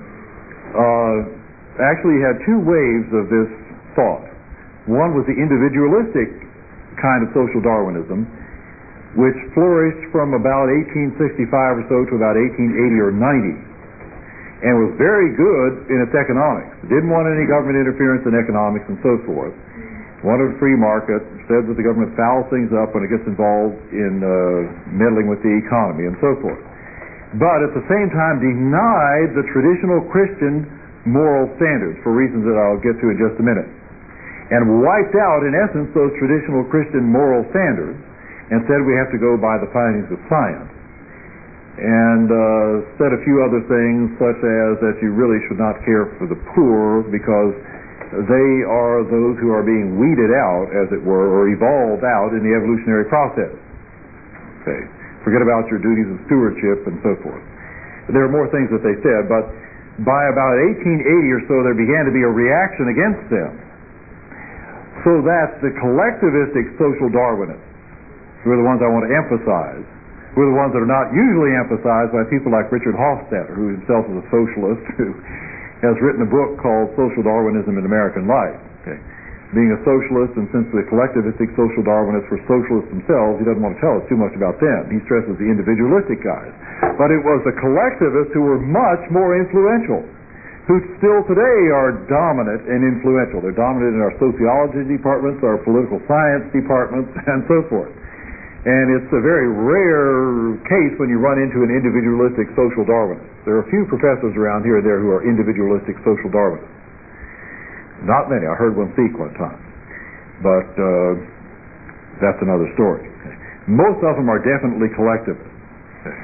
A: Actually, you had two waves of this thought. One was the individualistic kind of social Darwinism, which flourished from about 1865 or so to about 1880 or 90, and was very good in its economics. It didn't want any government interference in economics and so forth. Wanted a free market, said that the government fouls things up when it gets involved in meddling with the economy and so forth. But at the same time denied the traditional Christian moral standards for reasons that I'll get to in just a minute. And wiped out, in essence, those traditional Christian moral standards and said we have to go by the findings of science. And said a few other things, such as that you really should not care for the poor because they are those who are being weeded out, as it were, or evolved out in the evolutionary process. Okay. Forget about your duties of stewardship and so forth. There are more things that they said, but by about 1880 or so, there began to be a reaction against them. So that the collectivistic social Darwinists, who are the ones I want to emphasize, who are the ones that are not usually emphasized by people like Richard Hofstadter, who himself is a socialist, who has written a book called Social Darwinism in American Life. Okay. Being a socialist, and since the collectivistic social Darwinists were socialists themselves, he doesn't want to tell us too much about them. He stresses the individualistic guys. But it was the collectivists who were much more influential, who still today are dominant and influential. They're dominant in our sociology departments, our political science departments, and so forth. And it's a very rare case when you run into an individualistic social Darwinist. There are a few professors around here and there who are individualistic social Darwinists. Not many. I heard one speak one time. But that's another story. Okay. Most of them are definitely collectivists. Okay.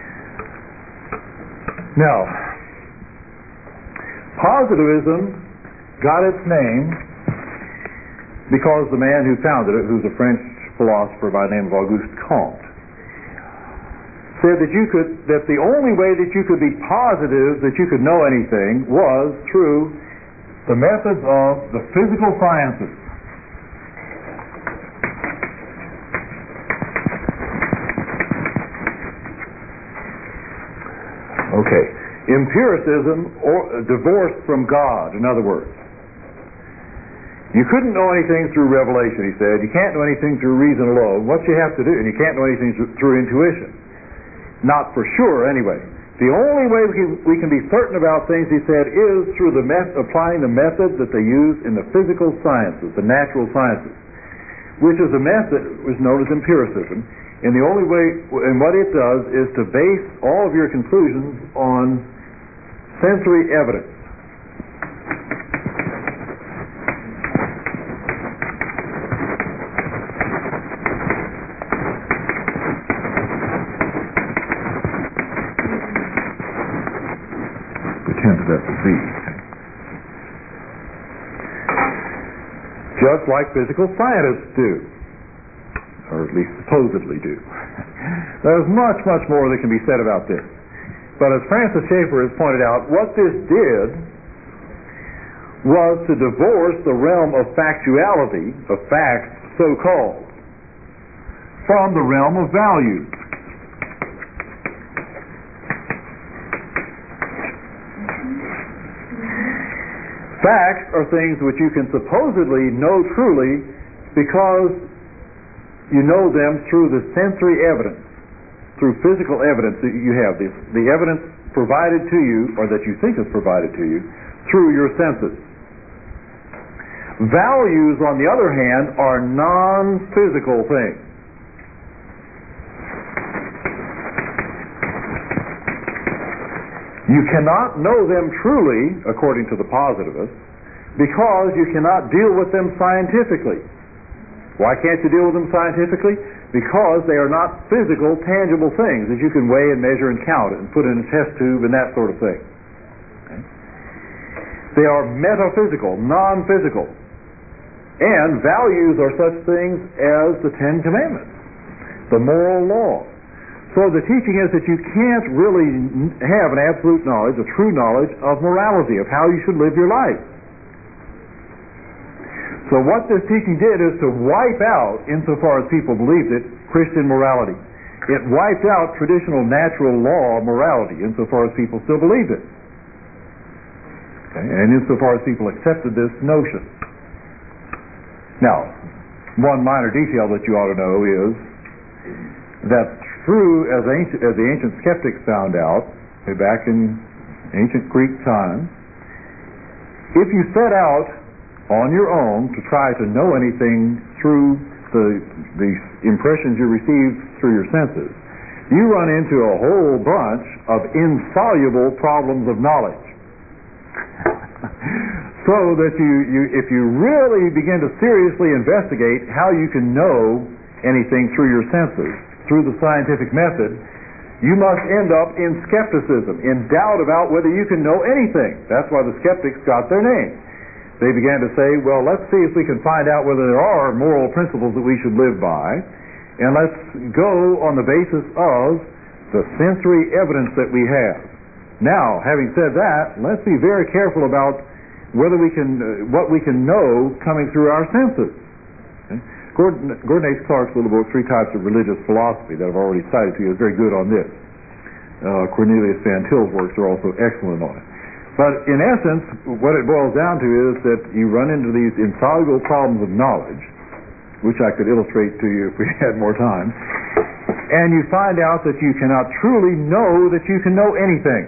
A: Now, positivism got its name because the man who founded it, who's a French philosopher by the name of Auguste Comte, said that the only way that you could be positive, that you could know anything, was through the methods of the physical sciences. Okay. Empiricism, or divorced from God, in other words. You couldn't know anything through revelation, he said. You can't know anything through reason alone. What you have to do, and you can't know anything through intuition. Not for sure, anyway. The only way we can be certain about things, he said, is through applying the method that they use in the physical sciences, the natural sciences, which is a method was known as empiricism. And the only way, and what it does, is to base all of your conclusions on sensory evidence. That to be. Just like physical scientists do, or at least supposedly do. There's much, much more that can be said about this. But as Francis Schaeffer has pointed out, what this did was to divorce the realm of factuality, of facts, so-called, from the realm of values. Facts are things which you can supposedly know truly because you know them through the sensory evidence, through physical evidence that you have, the evidence provided to you, or that you think is provided to you, through your senses. Values, on the other hand, are non-physical things. You cannot know them truly, according to the positivists, because you cannot deal with them scientifically. Why can't you deal with them scientifically? Because they are not physical, tangible things that you can weigh and measure and count and put in a test tube and that sort of thing. Okay? They are metaphysical, non-physical. And values are such things as the Ten Commandments, the moral law. So the teaching is that you can't really have an absolute knowledge, a true knowledge of morality, of how you should live your life. So what this teaching did is to wipe out, insofar as people believed it, Christian morality. It wiped out traditional natural law morality, insofar as people still believed it. Okay? And insofar as people accepted this notion. Now, one minor detail that you ought to know is that true, as the ancient skeptics found out, back in ancient Greek times, if you set out on your own to try to know anything through the impressions you receive through your senses, you run into a whole bunch of insoluble problems of knowledge. So that if you really begin to seriously investigate how you can know anything through your senses, through the scientific method, you must end up in skepticism, in doubt about whether you can know anything. That's why the skeptics got their name. They began to say, well, let's see if we can find out whether there are moral principles that we should live by, and let's go on the basis of the sensory evidence that we have. Now, having said that, let's be very careful about whether we can, what we can know coming through our senses. Okay? Gordon H. Clark's little book, 3 Types of Religious Philosophy, that I've already cited to you, is very good on this. Cornelius Van Til's works are also excellent on it. But in essence, what it boils down to is that you run into these insoluble problems of knowledge, which I could illustrate to you if we had more time, and you find out that you cannot truly know that you can know anything.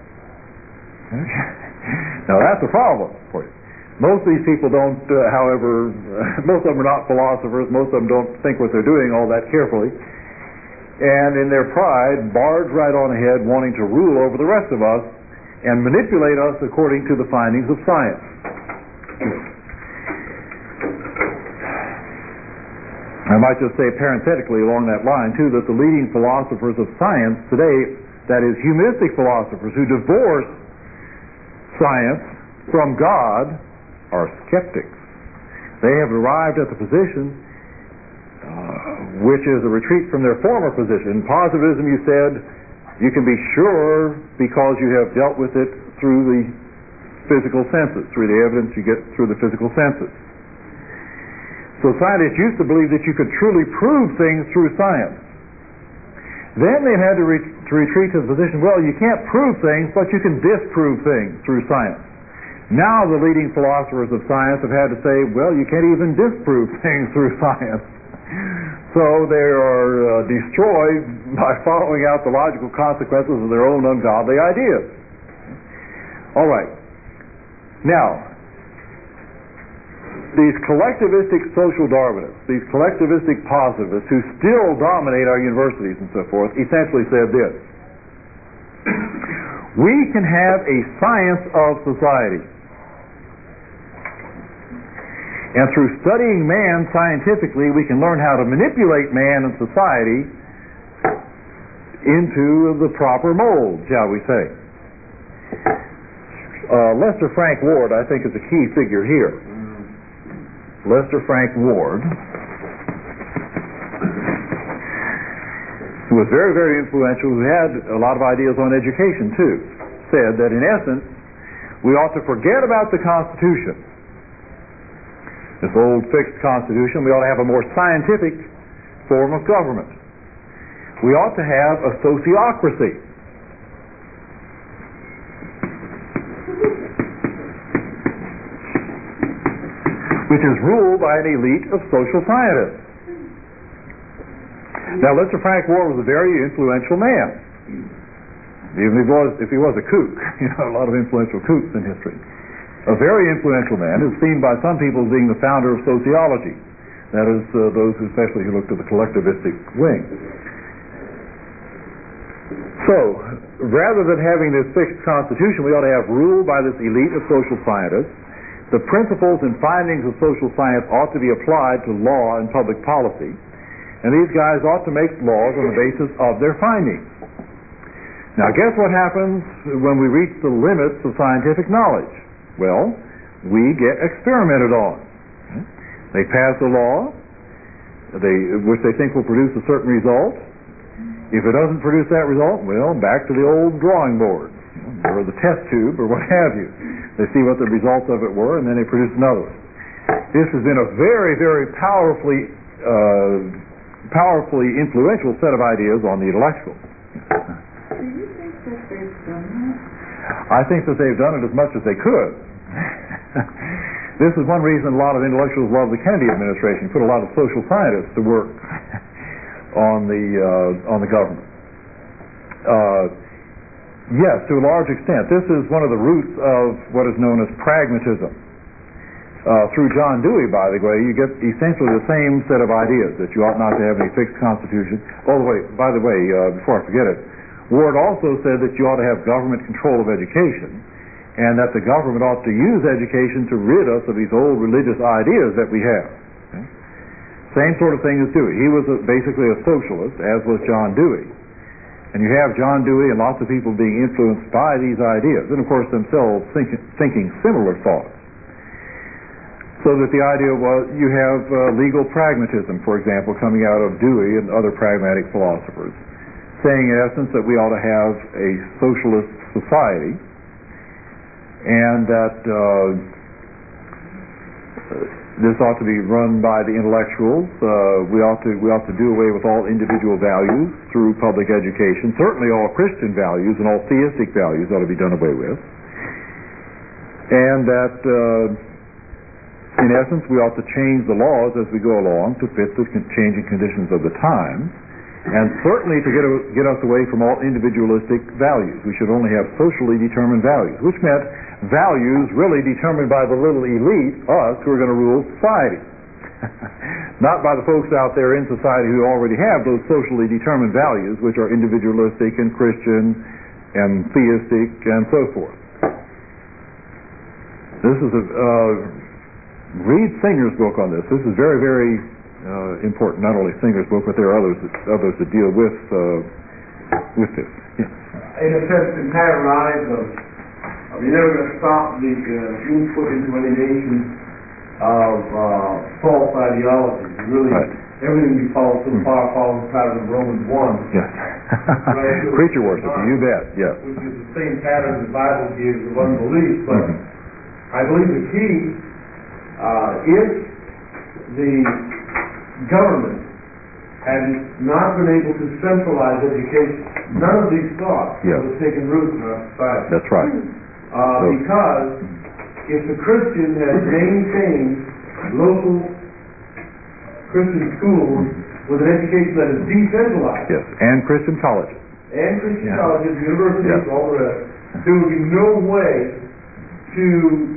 A: Now that's a problem for you. Most of these people don't, however, most of them are not philosophers, most of them don't think what they're doing all that carefully, and in their pride barge right on ahead wanting to rule over the rest of us and manipulate us according to the findings of science. I might just say parenthetically along that line too that the leading philosophers of science today, that is humanistic philosophers who divorce science from God, are skeptics. They have arrived at the position which is a retreat from their former position. In positivism, you said you can be sure because you have dealt with it through the physical senses, through the evidence you get through the physical senses. So scientists used to believe that you could truly prove things through science. Then they had to retreat to the position, well, you can't prove things, but you can disprove things through science. Now the leading philosophers of science have had to say, well, you can't even disprove things through science. So they are destroyed by following out the logical consequences of their own ungodly ideas. All right. Now, these collectivistic social Darwinists, these collectivistic positivists who still dominate our universities and so forth, essentially said this: we can have a science of society. And through studying man scientifically, we can learn how to manipulate man and society into the proper mold, shall we say. Lester Frank Ward, I think, is a key figure here. Lester Frank Ward, who was very, very influential, who had a lot of ideas on education too, said that in essence, we ought to forget about the Constitution, this old fixed Constitution. We ought to have a more scientific form of government. We ought to have a sociocracy. which is ruled by an elite of social scientists. Now, Lester Frank Ward was a very influential man, even if he was a kook. A lot of influential kooks in history. A very influential man is seen by some people as being the founder of sociology. That is, those especially who looked at the collectivistic wing. So, rather than having this fixed constitution, we ought to have rule by this elite of social scientists. The principles and findings of social science ought to be applied to law and public policy. And these guys ought to make laws on the basis of their findings. Now, guess what happens when we reach the limits of scientific knowledge? Well, we get experimented on. They pass a law which they think will produce a certain result. If it doesn't produce that result, well, back to the old drawing board, or the test tube, or what have you. They see what the results of it were, and then they produce another one. This has been a very, very powerfully influential set of ideas on the intellectuals.
D: Do you think that they've done that?
A: I think that they've done it as much as they could. This is one reason a lot of intellectuals love the Kennedy administration, put a lot of social scientists to work on the government. Yes, to a large extent. This is one of the roots of what is known as pragmatism. Through John Dewey, by the way, you get essentially the same set of ideas, that you ought not to have any fixed constitution. By the way, before I forget it, Ward also said that you ought to have government control of education, and that the government ought to use education to rid us of these old religious ideas that we have. Okay? Same sort of thing as Dewey. He was basically a socialist, as was John Dewey. And you have John Dewey and lots of people being influenced by these ideas, and of course themselves thinking similar thoughts. So that the idea was, you have legal pragmatism, for example, coming out of Dewey and other pragmatic philosophers, saying in essence that we ought to have a socialist society, and that this ought to be run by the intellectuals. We ought to do away with all individual values through public education. Certainly all Christian values and all theistic values ought to be done away with. And that in essence, we ought to change the laws as we go along to fit the changing conditions of the time, and certainly to get us away from all individualistic values. We should only have socially determined values, which meant values really determined by the little elite, us, who are going to rule society. Not by the folks out there in society who already have those socially determined values, which are individualistic and Christian and theistic and so forth. This is read Singer's book on this. This is very, very important. Not only Singer's book, but there are others that deal with this. Yes.
F: In a sense, the entire rise of you're never going to stop the input into any nation of false ideologies. Really, right. Everything you follow so far follows the pattern of Romans 1.
A: Yes. Right? Preacher worship, you bet. Yes.
F: Which is the same pattern the Bible gives of unbelief. But I believe the key. If the government had not been able to centralize education, none of these thoughts would have taken root in our society.
A: That's right.
F: Because if the Christian had maintained local Christian schools with an education that is decentralized,
A: and Christian colleges,
F: colleges, universities, all the rest, there would be no way to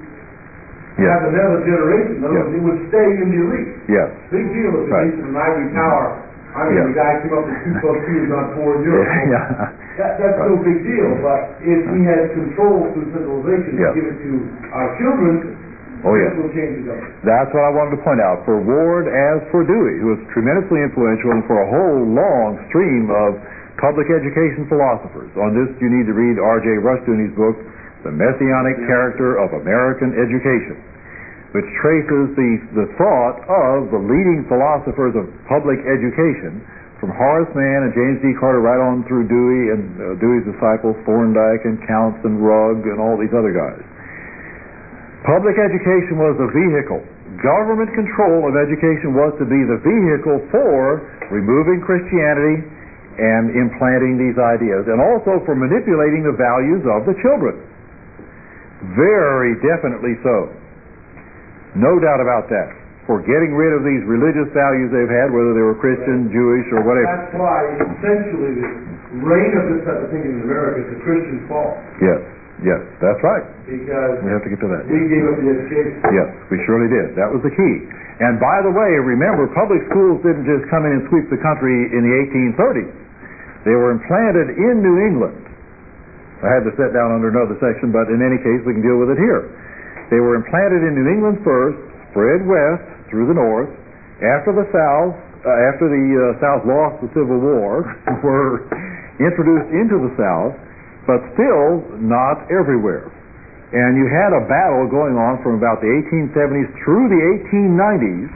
F: have another generation. In other words, it would stay in the elite.
A: Yes.
F: Big deal if the case of an ivory tower. I mean, the guy came up with 2 + 2 is not 4 0. That's no big deal. But if we had control through centralization and give it to our children, it will change the government.
A: That's what I wanted to point out. For Ward as for Dewey, who was tremendously influential, and for a whole long stream of public education philosophers. On this, you need to read R.J. Rushdoony's book, The Messianic Character of American Education, which traces the thought of the leading philosophers of public education, from Horace Mann and James D. Carter right on through Dewey and Dewey's disciples, Thorndike and Counts and Rugg and all these other guys. Public education was the vehicle. Government control of education was to be the vehicle for removing Christianity and implanting these ideas, and also for manipulating the values of the children. Very definitely so. No doubt about that. For getting rid of these religious values they've had, whether they were Christian, Jewish, or whatever.
F: That's why, essentially, the reign of this type of thinking in America is a Christian fault.
A: Yes, yes, that's right.
F: Because
A: we have to get to that.
F: We gave up the education.
A: Yes, we surely did. That was the key. And by the way, remember, public schools didn't just come in and sweep the country in the 1830s. They were implanted in New England. I had to sit down under another section, but in any case, we can deal with it here. They were implanted in New England first, spread west through the north. After the South lost the Civil War, were introduced into the South, but still not everywhere. And you had a battle going on from about the 1870s through the 1890s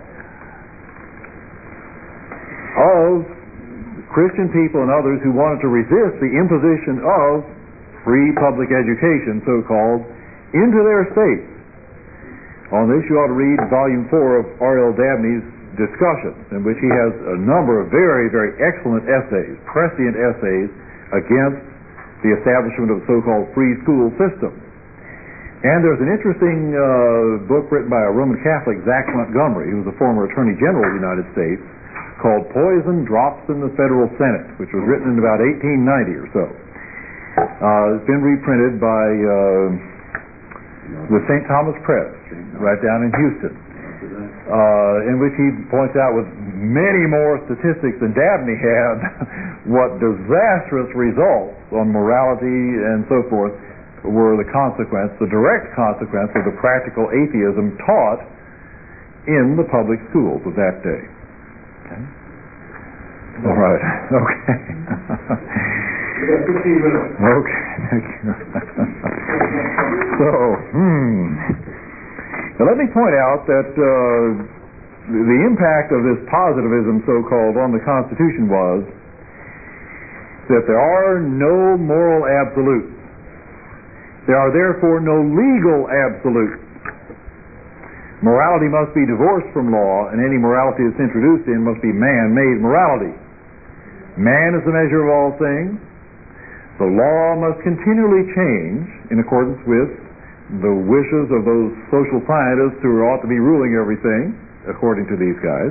A: of Christian people and others who wanted to resist the imposition of free public education, so-called, into their states. On this, you ought to read Volume 4 of R.L. Dabney's discussions, in which he has a number of very, very excellent essays, prescient essays, against the establishment of the so-called free school system. And there's an interesting book written by a Roman Catholic, Zach Montgomery, who was a former Attorney General of the United States, called Poison Drops in the Federal Senate, which was written in about 1890 or so. It's been reprinted by the St. Thomas Press, right down in Houston, in which he points out with many more statistics than Dabney had what disastrous results on morality and so forth were the direct consequence of the practical atheism taught in the public schools of that day. Okay. All right. Okay.
F: We got 15 minutes.
A: Okay. So, now let me point out that the impact of this positivism, so-called, on the Constitution was that there are no moral absolutes. There are therefore no legal absolutes. Morality must be divorced from law, and any morality that's introduced in must be man-made morality. Man is the measure of all things. The law must continually change in accordance with the wishes of those social scientists who ought to be ruling everything, according to these guys.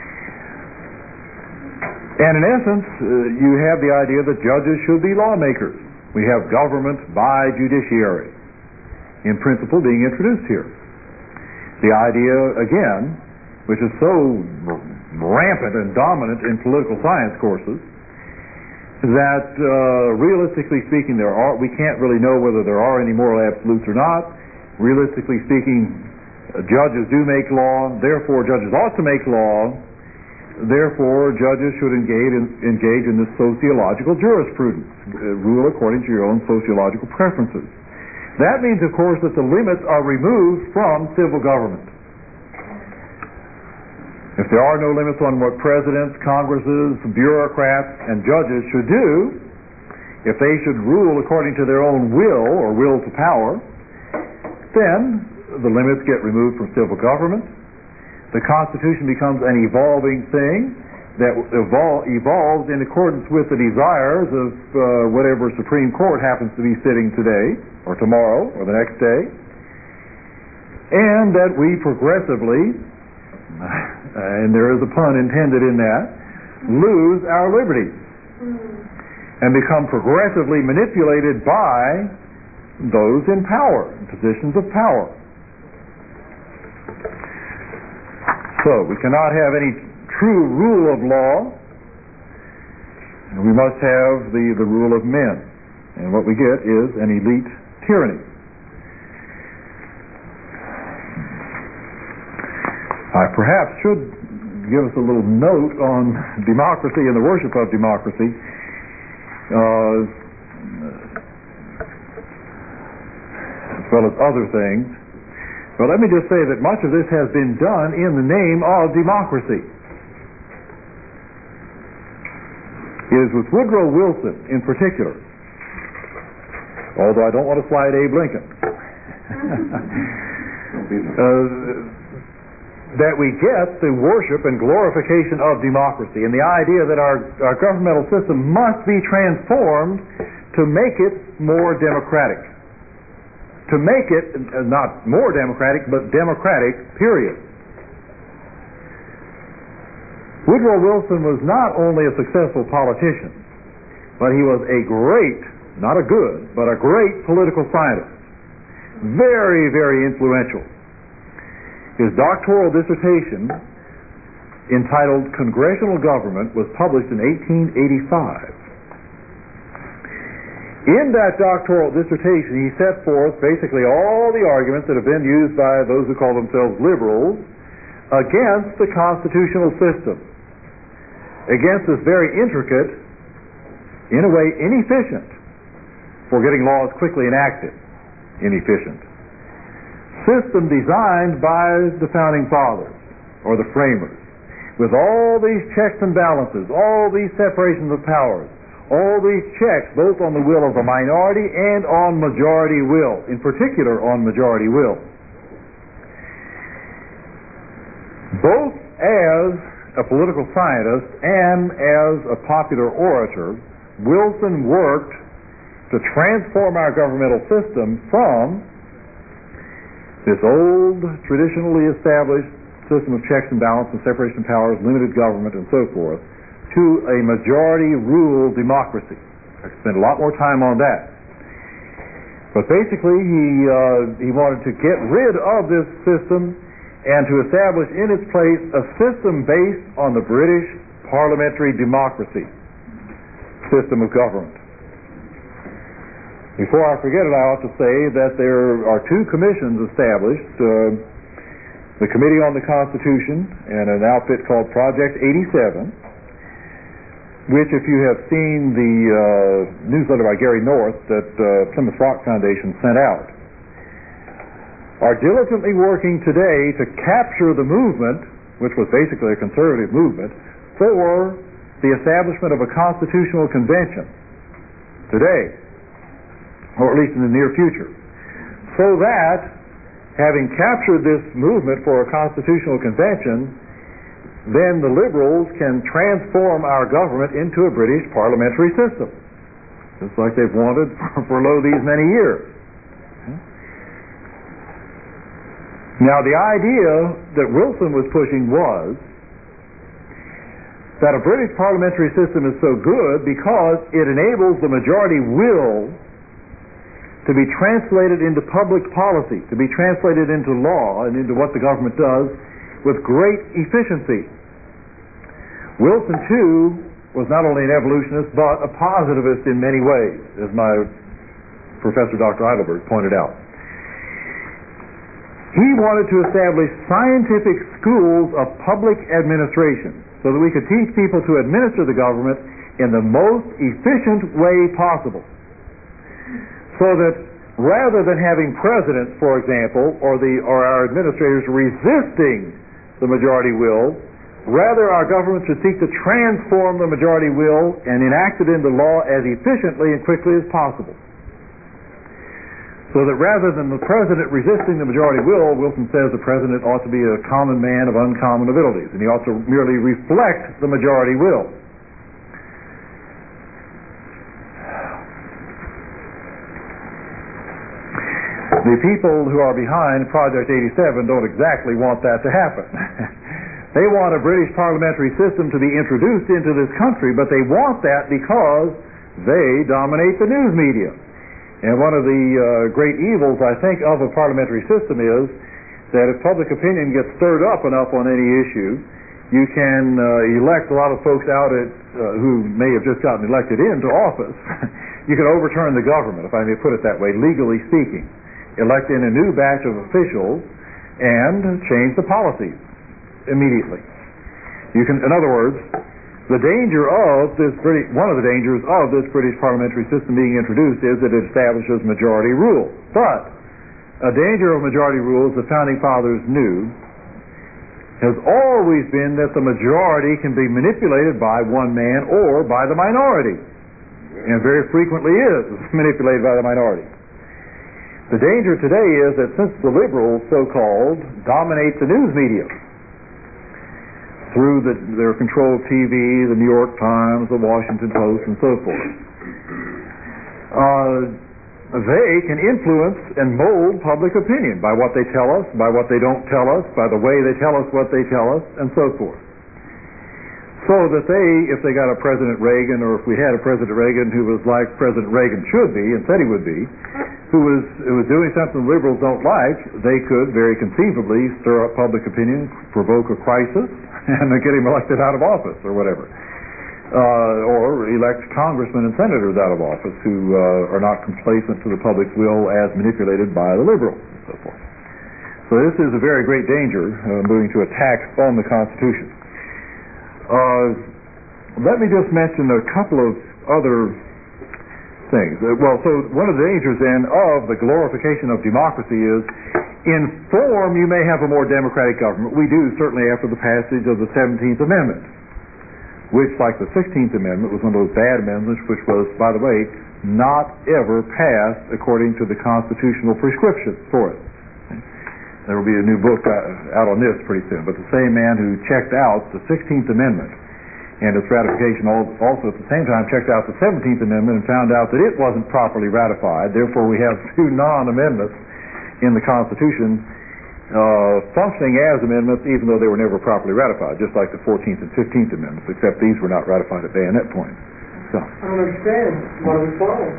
A: And in essence, you have the idea that judges should be lawmakers. We have government by judiciary, in principle, being introduced here. The idea, again, which is so rampant and dominant in political science courses, that realistically speaking, we can't really know whether there are any moral absolutes or not. Realistically speaking, judges do make law, therefore judges ought to make law, therefore judges should engage in this sociological jurisprudence, rule according to your own sociological preferences. That means, of course, that the limits are removed from civil government. If there are no limits on what presidents, congresses, bureaucrats, and judges should do, if they should rule according to their own will or will to power, then the limits get removed from civil government. The Constitution becomes an evolving thing that evolves in accordance with the desires of whatever Supreme Court happens to be sitting today, or tomorrow, or the next day, and that we progressively, and there is a pun intended in that, lose our liberties and become progressively manipulated by those in power, in positions of power. So we cannot have any true rule of law, and we must have the rule of men. And what we get is an elite tyranny. I perhaps should give us a little note on democracy and the worship of democracy. As well as other things. But let me just say that much of this has been done in the name of democracy. It is with Woodrow Wilson in particular, although I don't want to slide Abe Lincoln, that we get the worship and glorification of democracy, and the idea that our governmental system must be transformed to make it more democratic. to make it not more democratic, but democratic, period. Woodrow Wilson was not only a successful politician, but he was a great, not a good, but a great political scientist. Very, very influential. His doctoral dissertation, entitled Congressional Government, was published in 1885. In that doctoral dissertation, he set forth basically all the arguments that have been used by those who call themselves liberals against the constitutional system, against this very intricate, in a way inefficient, for getting laws quickly enacted, inefficient, system designed by the founding fathers, or the framers, with all these checks and balances, all these separations of powers, all these checks both on the will of the minority and on majority will, in particular on majority will. Both as a political scientist and as a popular orator, Wilson worked to transform our governmental system from this old, traditionally established system of checks and balances, separation of powers, limited government, and so forth, to a majority-rule democracy. I spent a lot more time on that. But basically, he wanted to get rid of this system and to establish in its place a system based on the British parliamentary democracy system of government. Before I forget it, I ought to say that there are two commissions established, the Committee on the Constitution and an outfit called Project 87, which, if you have seen the newsletter by Gary North that Plymouth Rock Foundation sent out, are diligently working today to capture the movement, which was basically a conservative movement, for the establishment of a constitutional convention today, or at least in the near future, so that, having captured this movement for a constitutional convention, then the liberals can transform our government into a British parliamentary system, just like they've wanted for these many years. Now, the idea that Wilson was pushing was that a British parliamentary system is so good because it enables the majority will to be translated into public policy, to be translated into law and into what the government does with great efficiency. Wilson, too, was not only an evolutionist, but a positivist in many ways, as my Professor Dr. Heidelberg pointed out. He wanted to establish scientific schools of public administration so that we could teach people to administer the government in the most efficient way possible. So that rather than having presidents, for example, or our administrators resisting the majority will, rather our government should seek to transform the majority will and enact it into law as efficiently and quickly as possible. So that rather than the president resisting the majority will, Wilson says the president ought to be a common man of uncommon abilities, and he ought to merely reflect the majority will. The people who are behind Project 87 don't exactly want that to happen. They want a British parliamentary system to be introduced into this country, but they want that because they dominate the news media. And one of the great evils, I think, of a parliamentary system is that if public opinion gets stirred up enough on any issue, you can elect a lot of folks out who may have just gotten elected into office. You can overturn the government, if I may put it that way, legally speaking. Elect in a new batch of officials and change the policies immediately. You can, in other words, one of the dangers of this British parliamentary system being introduced is that it establishes majority rule. But a danger of majority rule, as the Founding Fathers knew, has always been that the majority can be manipulated by one man or by the minority, and very frequently is manipulated by the minority. The danger today is that since the liberals, so-called, dominate the news media through their controlled TV, the New York Times, the Washington Post, and so forth, they can influence and mold public opinion by what they tell us, by what they don't tell us, by the way they tell us what they tell us, and so forth. So that if they got a President Reagan, or if we had a President Reagan who was like President Reagan should be, and said he would be, who was doing something liberals don't like, they could very conceivably stir up public opinion, provoke a crisis, and get him elected out of office, or whatever. Or elect congressmen and senators out of office who are not complacent to the public's will as manipulated by the liberals and so forth. So this is a very great danger, moving to attacks on the Constitution. Let me just mention a couple of other things. So one of the dangers then of the glorification of democracy is, in form you may have a more democratic government. We do, certainly after the passage of the 17th Amendment, which, like the 16th Amendment, was one of those bad amendments which was, by the way, not ever passed according to the constitutional prescriptions for it. There will be a new book out on this pretty soon, but the same man who checked out the 16th Amendment and its ratification also at the same time checked out the 17th Amendment and found out that it wasn't properly ratified. Therefore, we have two non-amendments in the Constitution functioning as amendments, even though they were never properly ratified, just like the 14th and 15th Amendments, except these were not ratified at bayonet point. So,
B: I don't understand. What is wrong?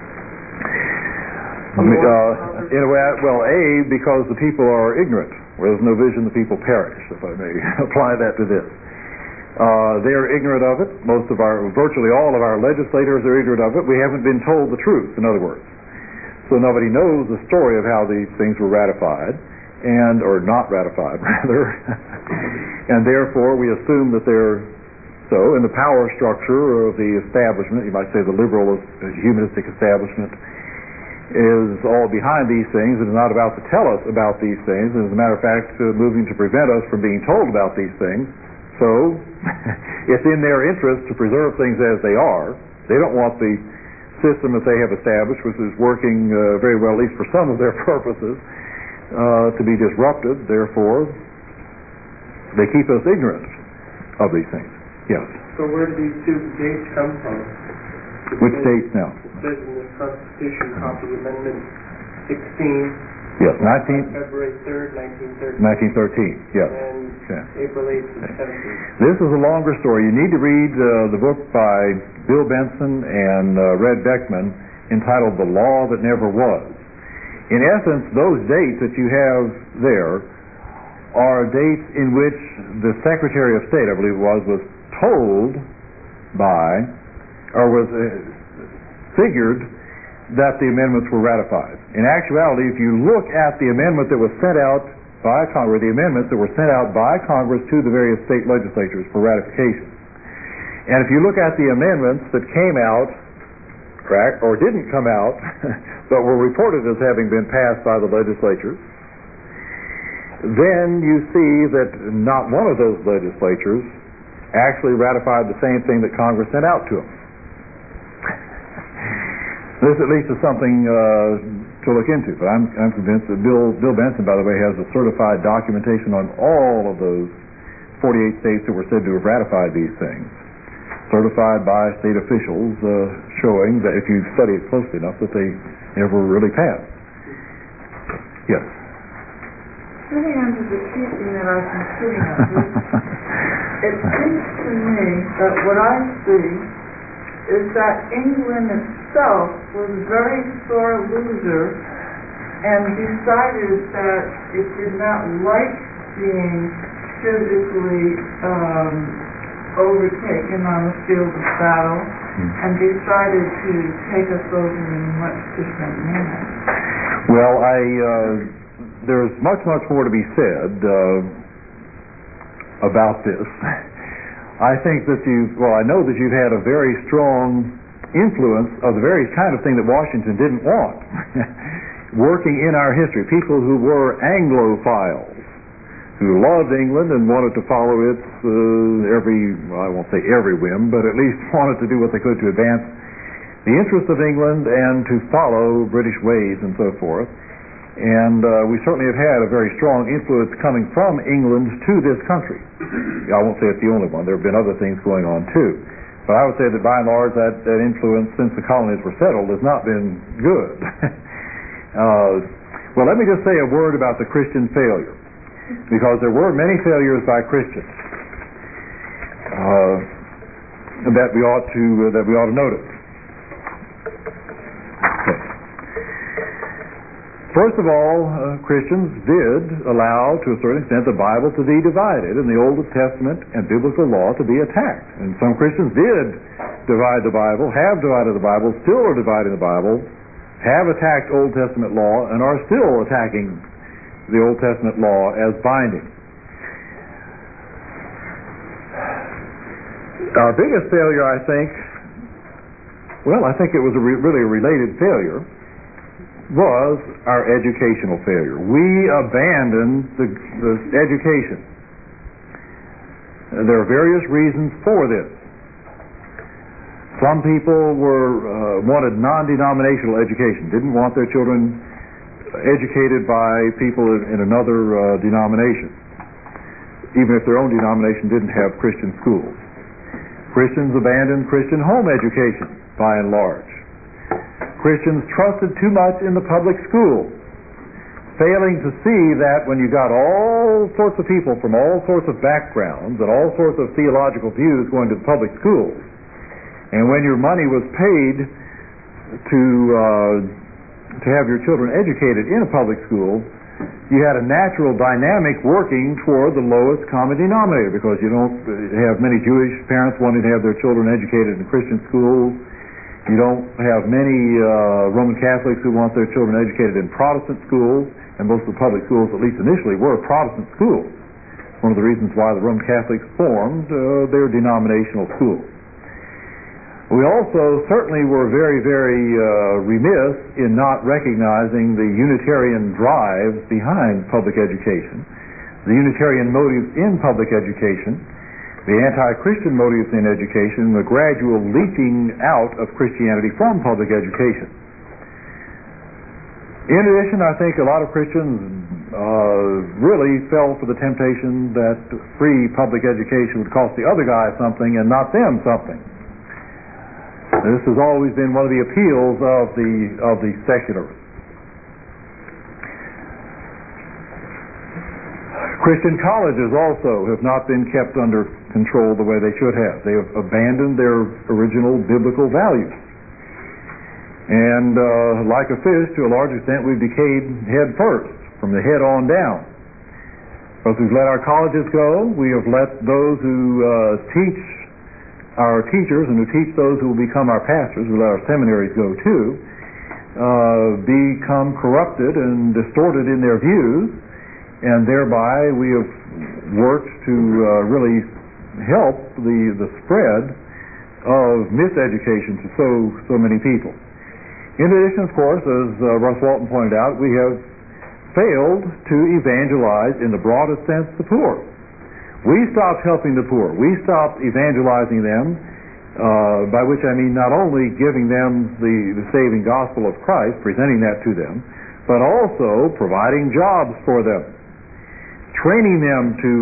A: Because the people are ignorant. Where there's no vision, the people perish, if I may apply that to this. They are ignorant of it. Virtually all of our legislators are ignorant of it. We haven't been told the truth, in other words. So nobody knows the story of how these things were ratified. Or not ratified, rather, and therefore we assume that they're so. And the power structure of the establishment, you might say the liberal humanistic establishment, is all behind these things and is not about to tell us about these things, and as a matter of fact, moving to prevent us from being told about these things. So it's in their interest to preserve things as they are. They don't want the system that they have established, which is working very well, at least for some of their purposes, to be disrupted. Therefore, they keep us ignorant of these things. Yes.
B: So where do these two dates come from?
A: Which dates now?
B: It says in the Constitution, copy Amendment 16.
A: Yes,
B: February 3rd, 1913.
A: Yes.
B: And April 8th and 17th.
A: This is a longer story. You need to read the book by Bill Benson and Red Beckman entitled The Law That Never Was. In essence, those dates that you have there are dates in which the Secretary of State, I believe it was told by, or was figured that the amendments were ratified. In actuality, if you look at the amendment that was sent out by Congress, the amendments that were sent out by Congress to the various state legislatures for ratification, and if you look at the amendments that came out, or didn't come out, but were reported as having been passed by the legislatures, then you see that not one of those legislatures actually ratified the same thing that Congress sent out to them. This at least is something to look into, but I'm convinced that Bill Benson, by the way, has a certified documentation on all of those 48 states that were said to have ratified these things, certified by state officials, showing that if you study it closely enough, that they never really passed. Yes?
D: Sitting under the teaching that I've been sitting under, it seems to me that what I see is that England itself was a very sore loser and decided that it did not like being physically overtaken on the field of battle, and decided to take us over in a much different manner.
A: Well, there's much more to be said about this. I think that I know that you've had a very strong influence of the very kind of thing that Washington didn't want working in our history. People who were Anglophiles, who loved England and wanted to follow its I won't say every whim, but at least wanted to do what they could to advance the interests of England and to follow British ways and so forth. And we certainly have had a very strong influence coming from England to this country. I won't say it's the only one. There have been other things going on too. But I would say that by and large that influence since the colonies were settled has not been good. Well, let me just say a word about the Christian failure, because there were many failures by Christians that we ought to notice. Okay. First of all, Christians did allow, to a certain extent, the Bible to be divided, and the Old Testament and biblical law to be attacked. And some Christians did divide the Bible, have divided the Bible, still are dividing the Bible, have attacked Old Testament law, and are still attacking the Old Testament law as binding. Our biggest failure, I think it was really a related failure, was our educational failure. We abandoned the education. There are various reasons for this. Some people wanted non-denominational education, didn't want their children educated by people in another denomination, even if their own denomination didn't have Christian schools. Christians abandoned Christian home education, by and large. Christians trusted too much in the public school, failing to see that when you got all sorts of people from all sorts of backgrounds and all sorts of theological views going to the public schools, and when your money was paid to have your children educated in a public school, you had a natural dynamic working toward the lowest common denominator, because you don't have many Jewish parents wanting to have their children educated in Christian schools. You don't have many Roman Catholics who want their children educated in Protestant schools, and most of the public schools, at least initially, were Protestant schools. One of the reasons why the Roman Catholics formed their denominational schools. We also certainly were very, very remiss in not recognizing the Unitarian drive behind public education, the Unitarian motives in public education, the anti-Christian motives in education, the gradual leaching out of Christianity from public education. In addition, I think a lot of Christians really fell for the temptation that free public education would cost the other guy something and not them something. This has always been one of the appeals of the secularists. Christian colleges also have not been kept under control the way they should have. They have abandoned their original biblical values. And like a fish, to a large extent, we've decayed head first, from the head on down. Because we've let our colleges go, we have let those who teach our teachers and who teach those who will become our pastors, we let our seminaries go too, become corrupted and distorted in their views, and thereby we have worked to really help the spread of miseducation to so many people. In addition, of course, as Russ Walton pointed out, we have failed to evangelize in the broadest sense the poor. We stopped helping the poor. We stopped evangelizing them, by which I mean not only giving them the saving gospel of Christ, presenting that to them, but also providing jobs for them, training them to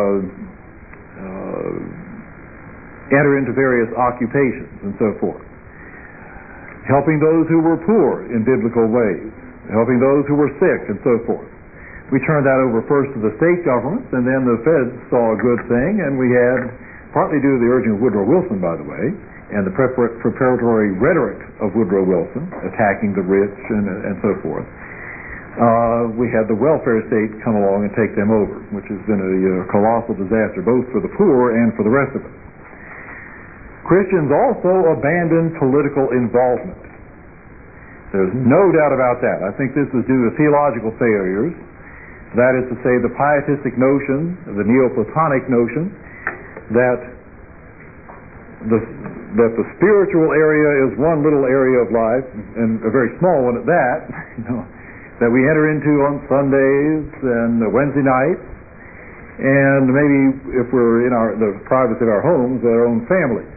A: enter into various occupations and so forth, helping those who were poor in biblical ways, helping those who were sick and so forth. We turned that over first to the state governments, and then the feds saw a good thing, and we had, partly due to the urging of Woodrow Wilson, by the way, and the preparatory rhetoric of Woodrow Wilson, attacking the rich and so forth, we had the welfare state come along and take them over, which has been a colossal disaster, both for the poor and for the rest of us. Christians also abandoned political involvement. There's no doubt about that. I think this was due to theological failures. That is to say, the pietistic notion, the Neoplatonic notion, that the spiritual area is one little area of life, and a very small one at that, that we enter into on Sundays and Wednesday nights, and maybe if we're in the privacy of our homes, our own families.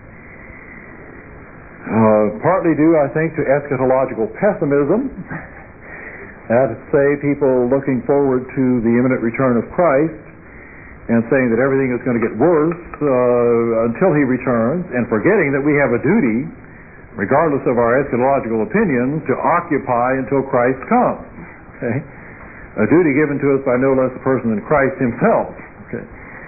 A: Partly due, I think, to eschatological pessimism. That is to say, people looking forward to the imminent return of Christ and saying that everything is going to get worse until he returns, and forgetting that we have a duty, regardless of our eschatological opinions, to occupy until Christ comes. Okay? A duty given to us by no less a person than Christ himself. Okay?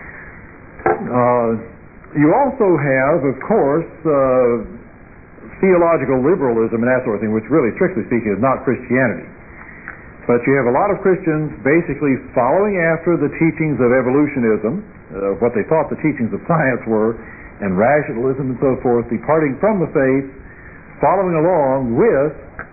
A: You also have, of course, theological liberalism and that sort of thing, which really, strictly speaking, is not Christianity. But you have a lot of Christians basically following after the teachings of evolutionism, what they thought the teachings of science were, and rationalism and so forth, departing from the faith, following along with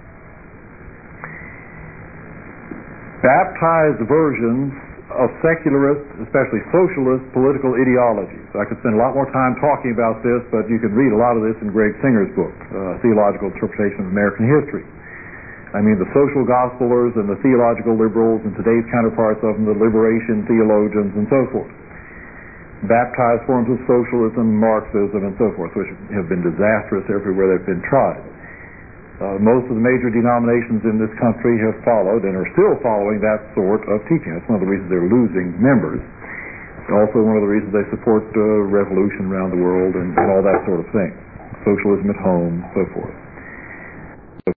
A: baptized versions of secularist, especially socialist, political ideologies. I could spend a lot more time talking about this, but you can read a lot of this in Greg Singer's book, Theological Interpretation of American History. I mean, the social gospelers and the theological liberals and today's counterparts of them, the liberation theologians and so forth. Baptized forms of socialism, Marxism, and so forth, which have been disastrous everywhere they've been tried. Most of the major denominations in this country have followed and are still following that sort of teaching. That's one of the reasons they're losing members. It's also one of the reasons they support revolution around the world and all that sort of thing. Socialism at home, so forth.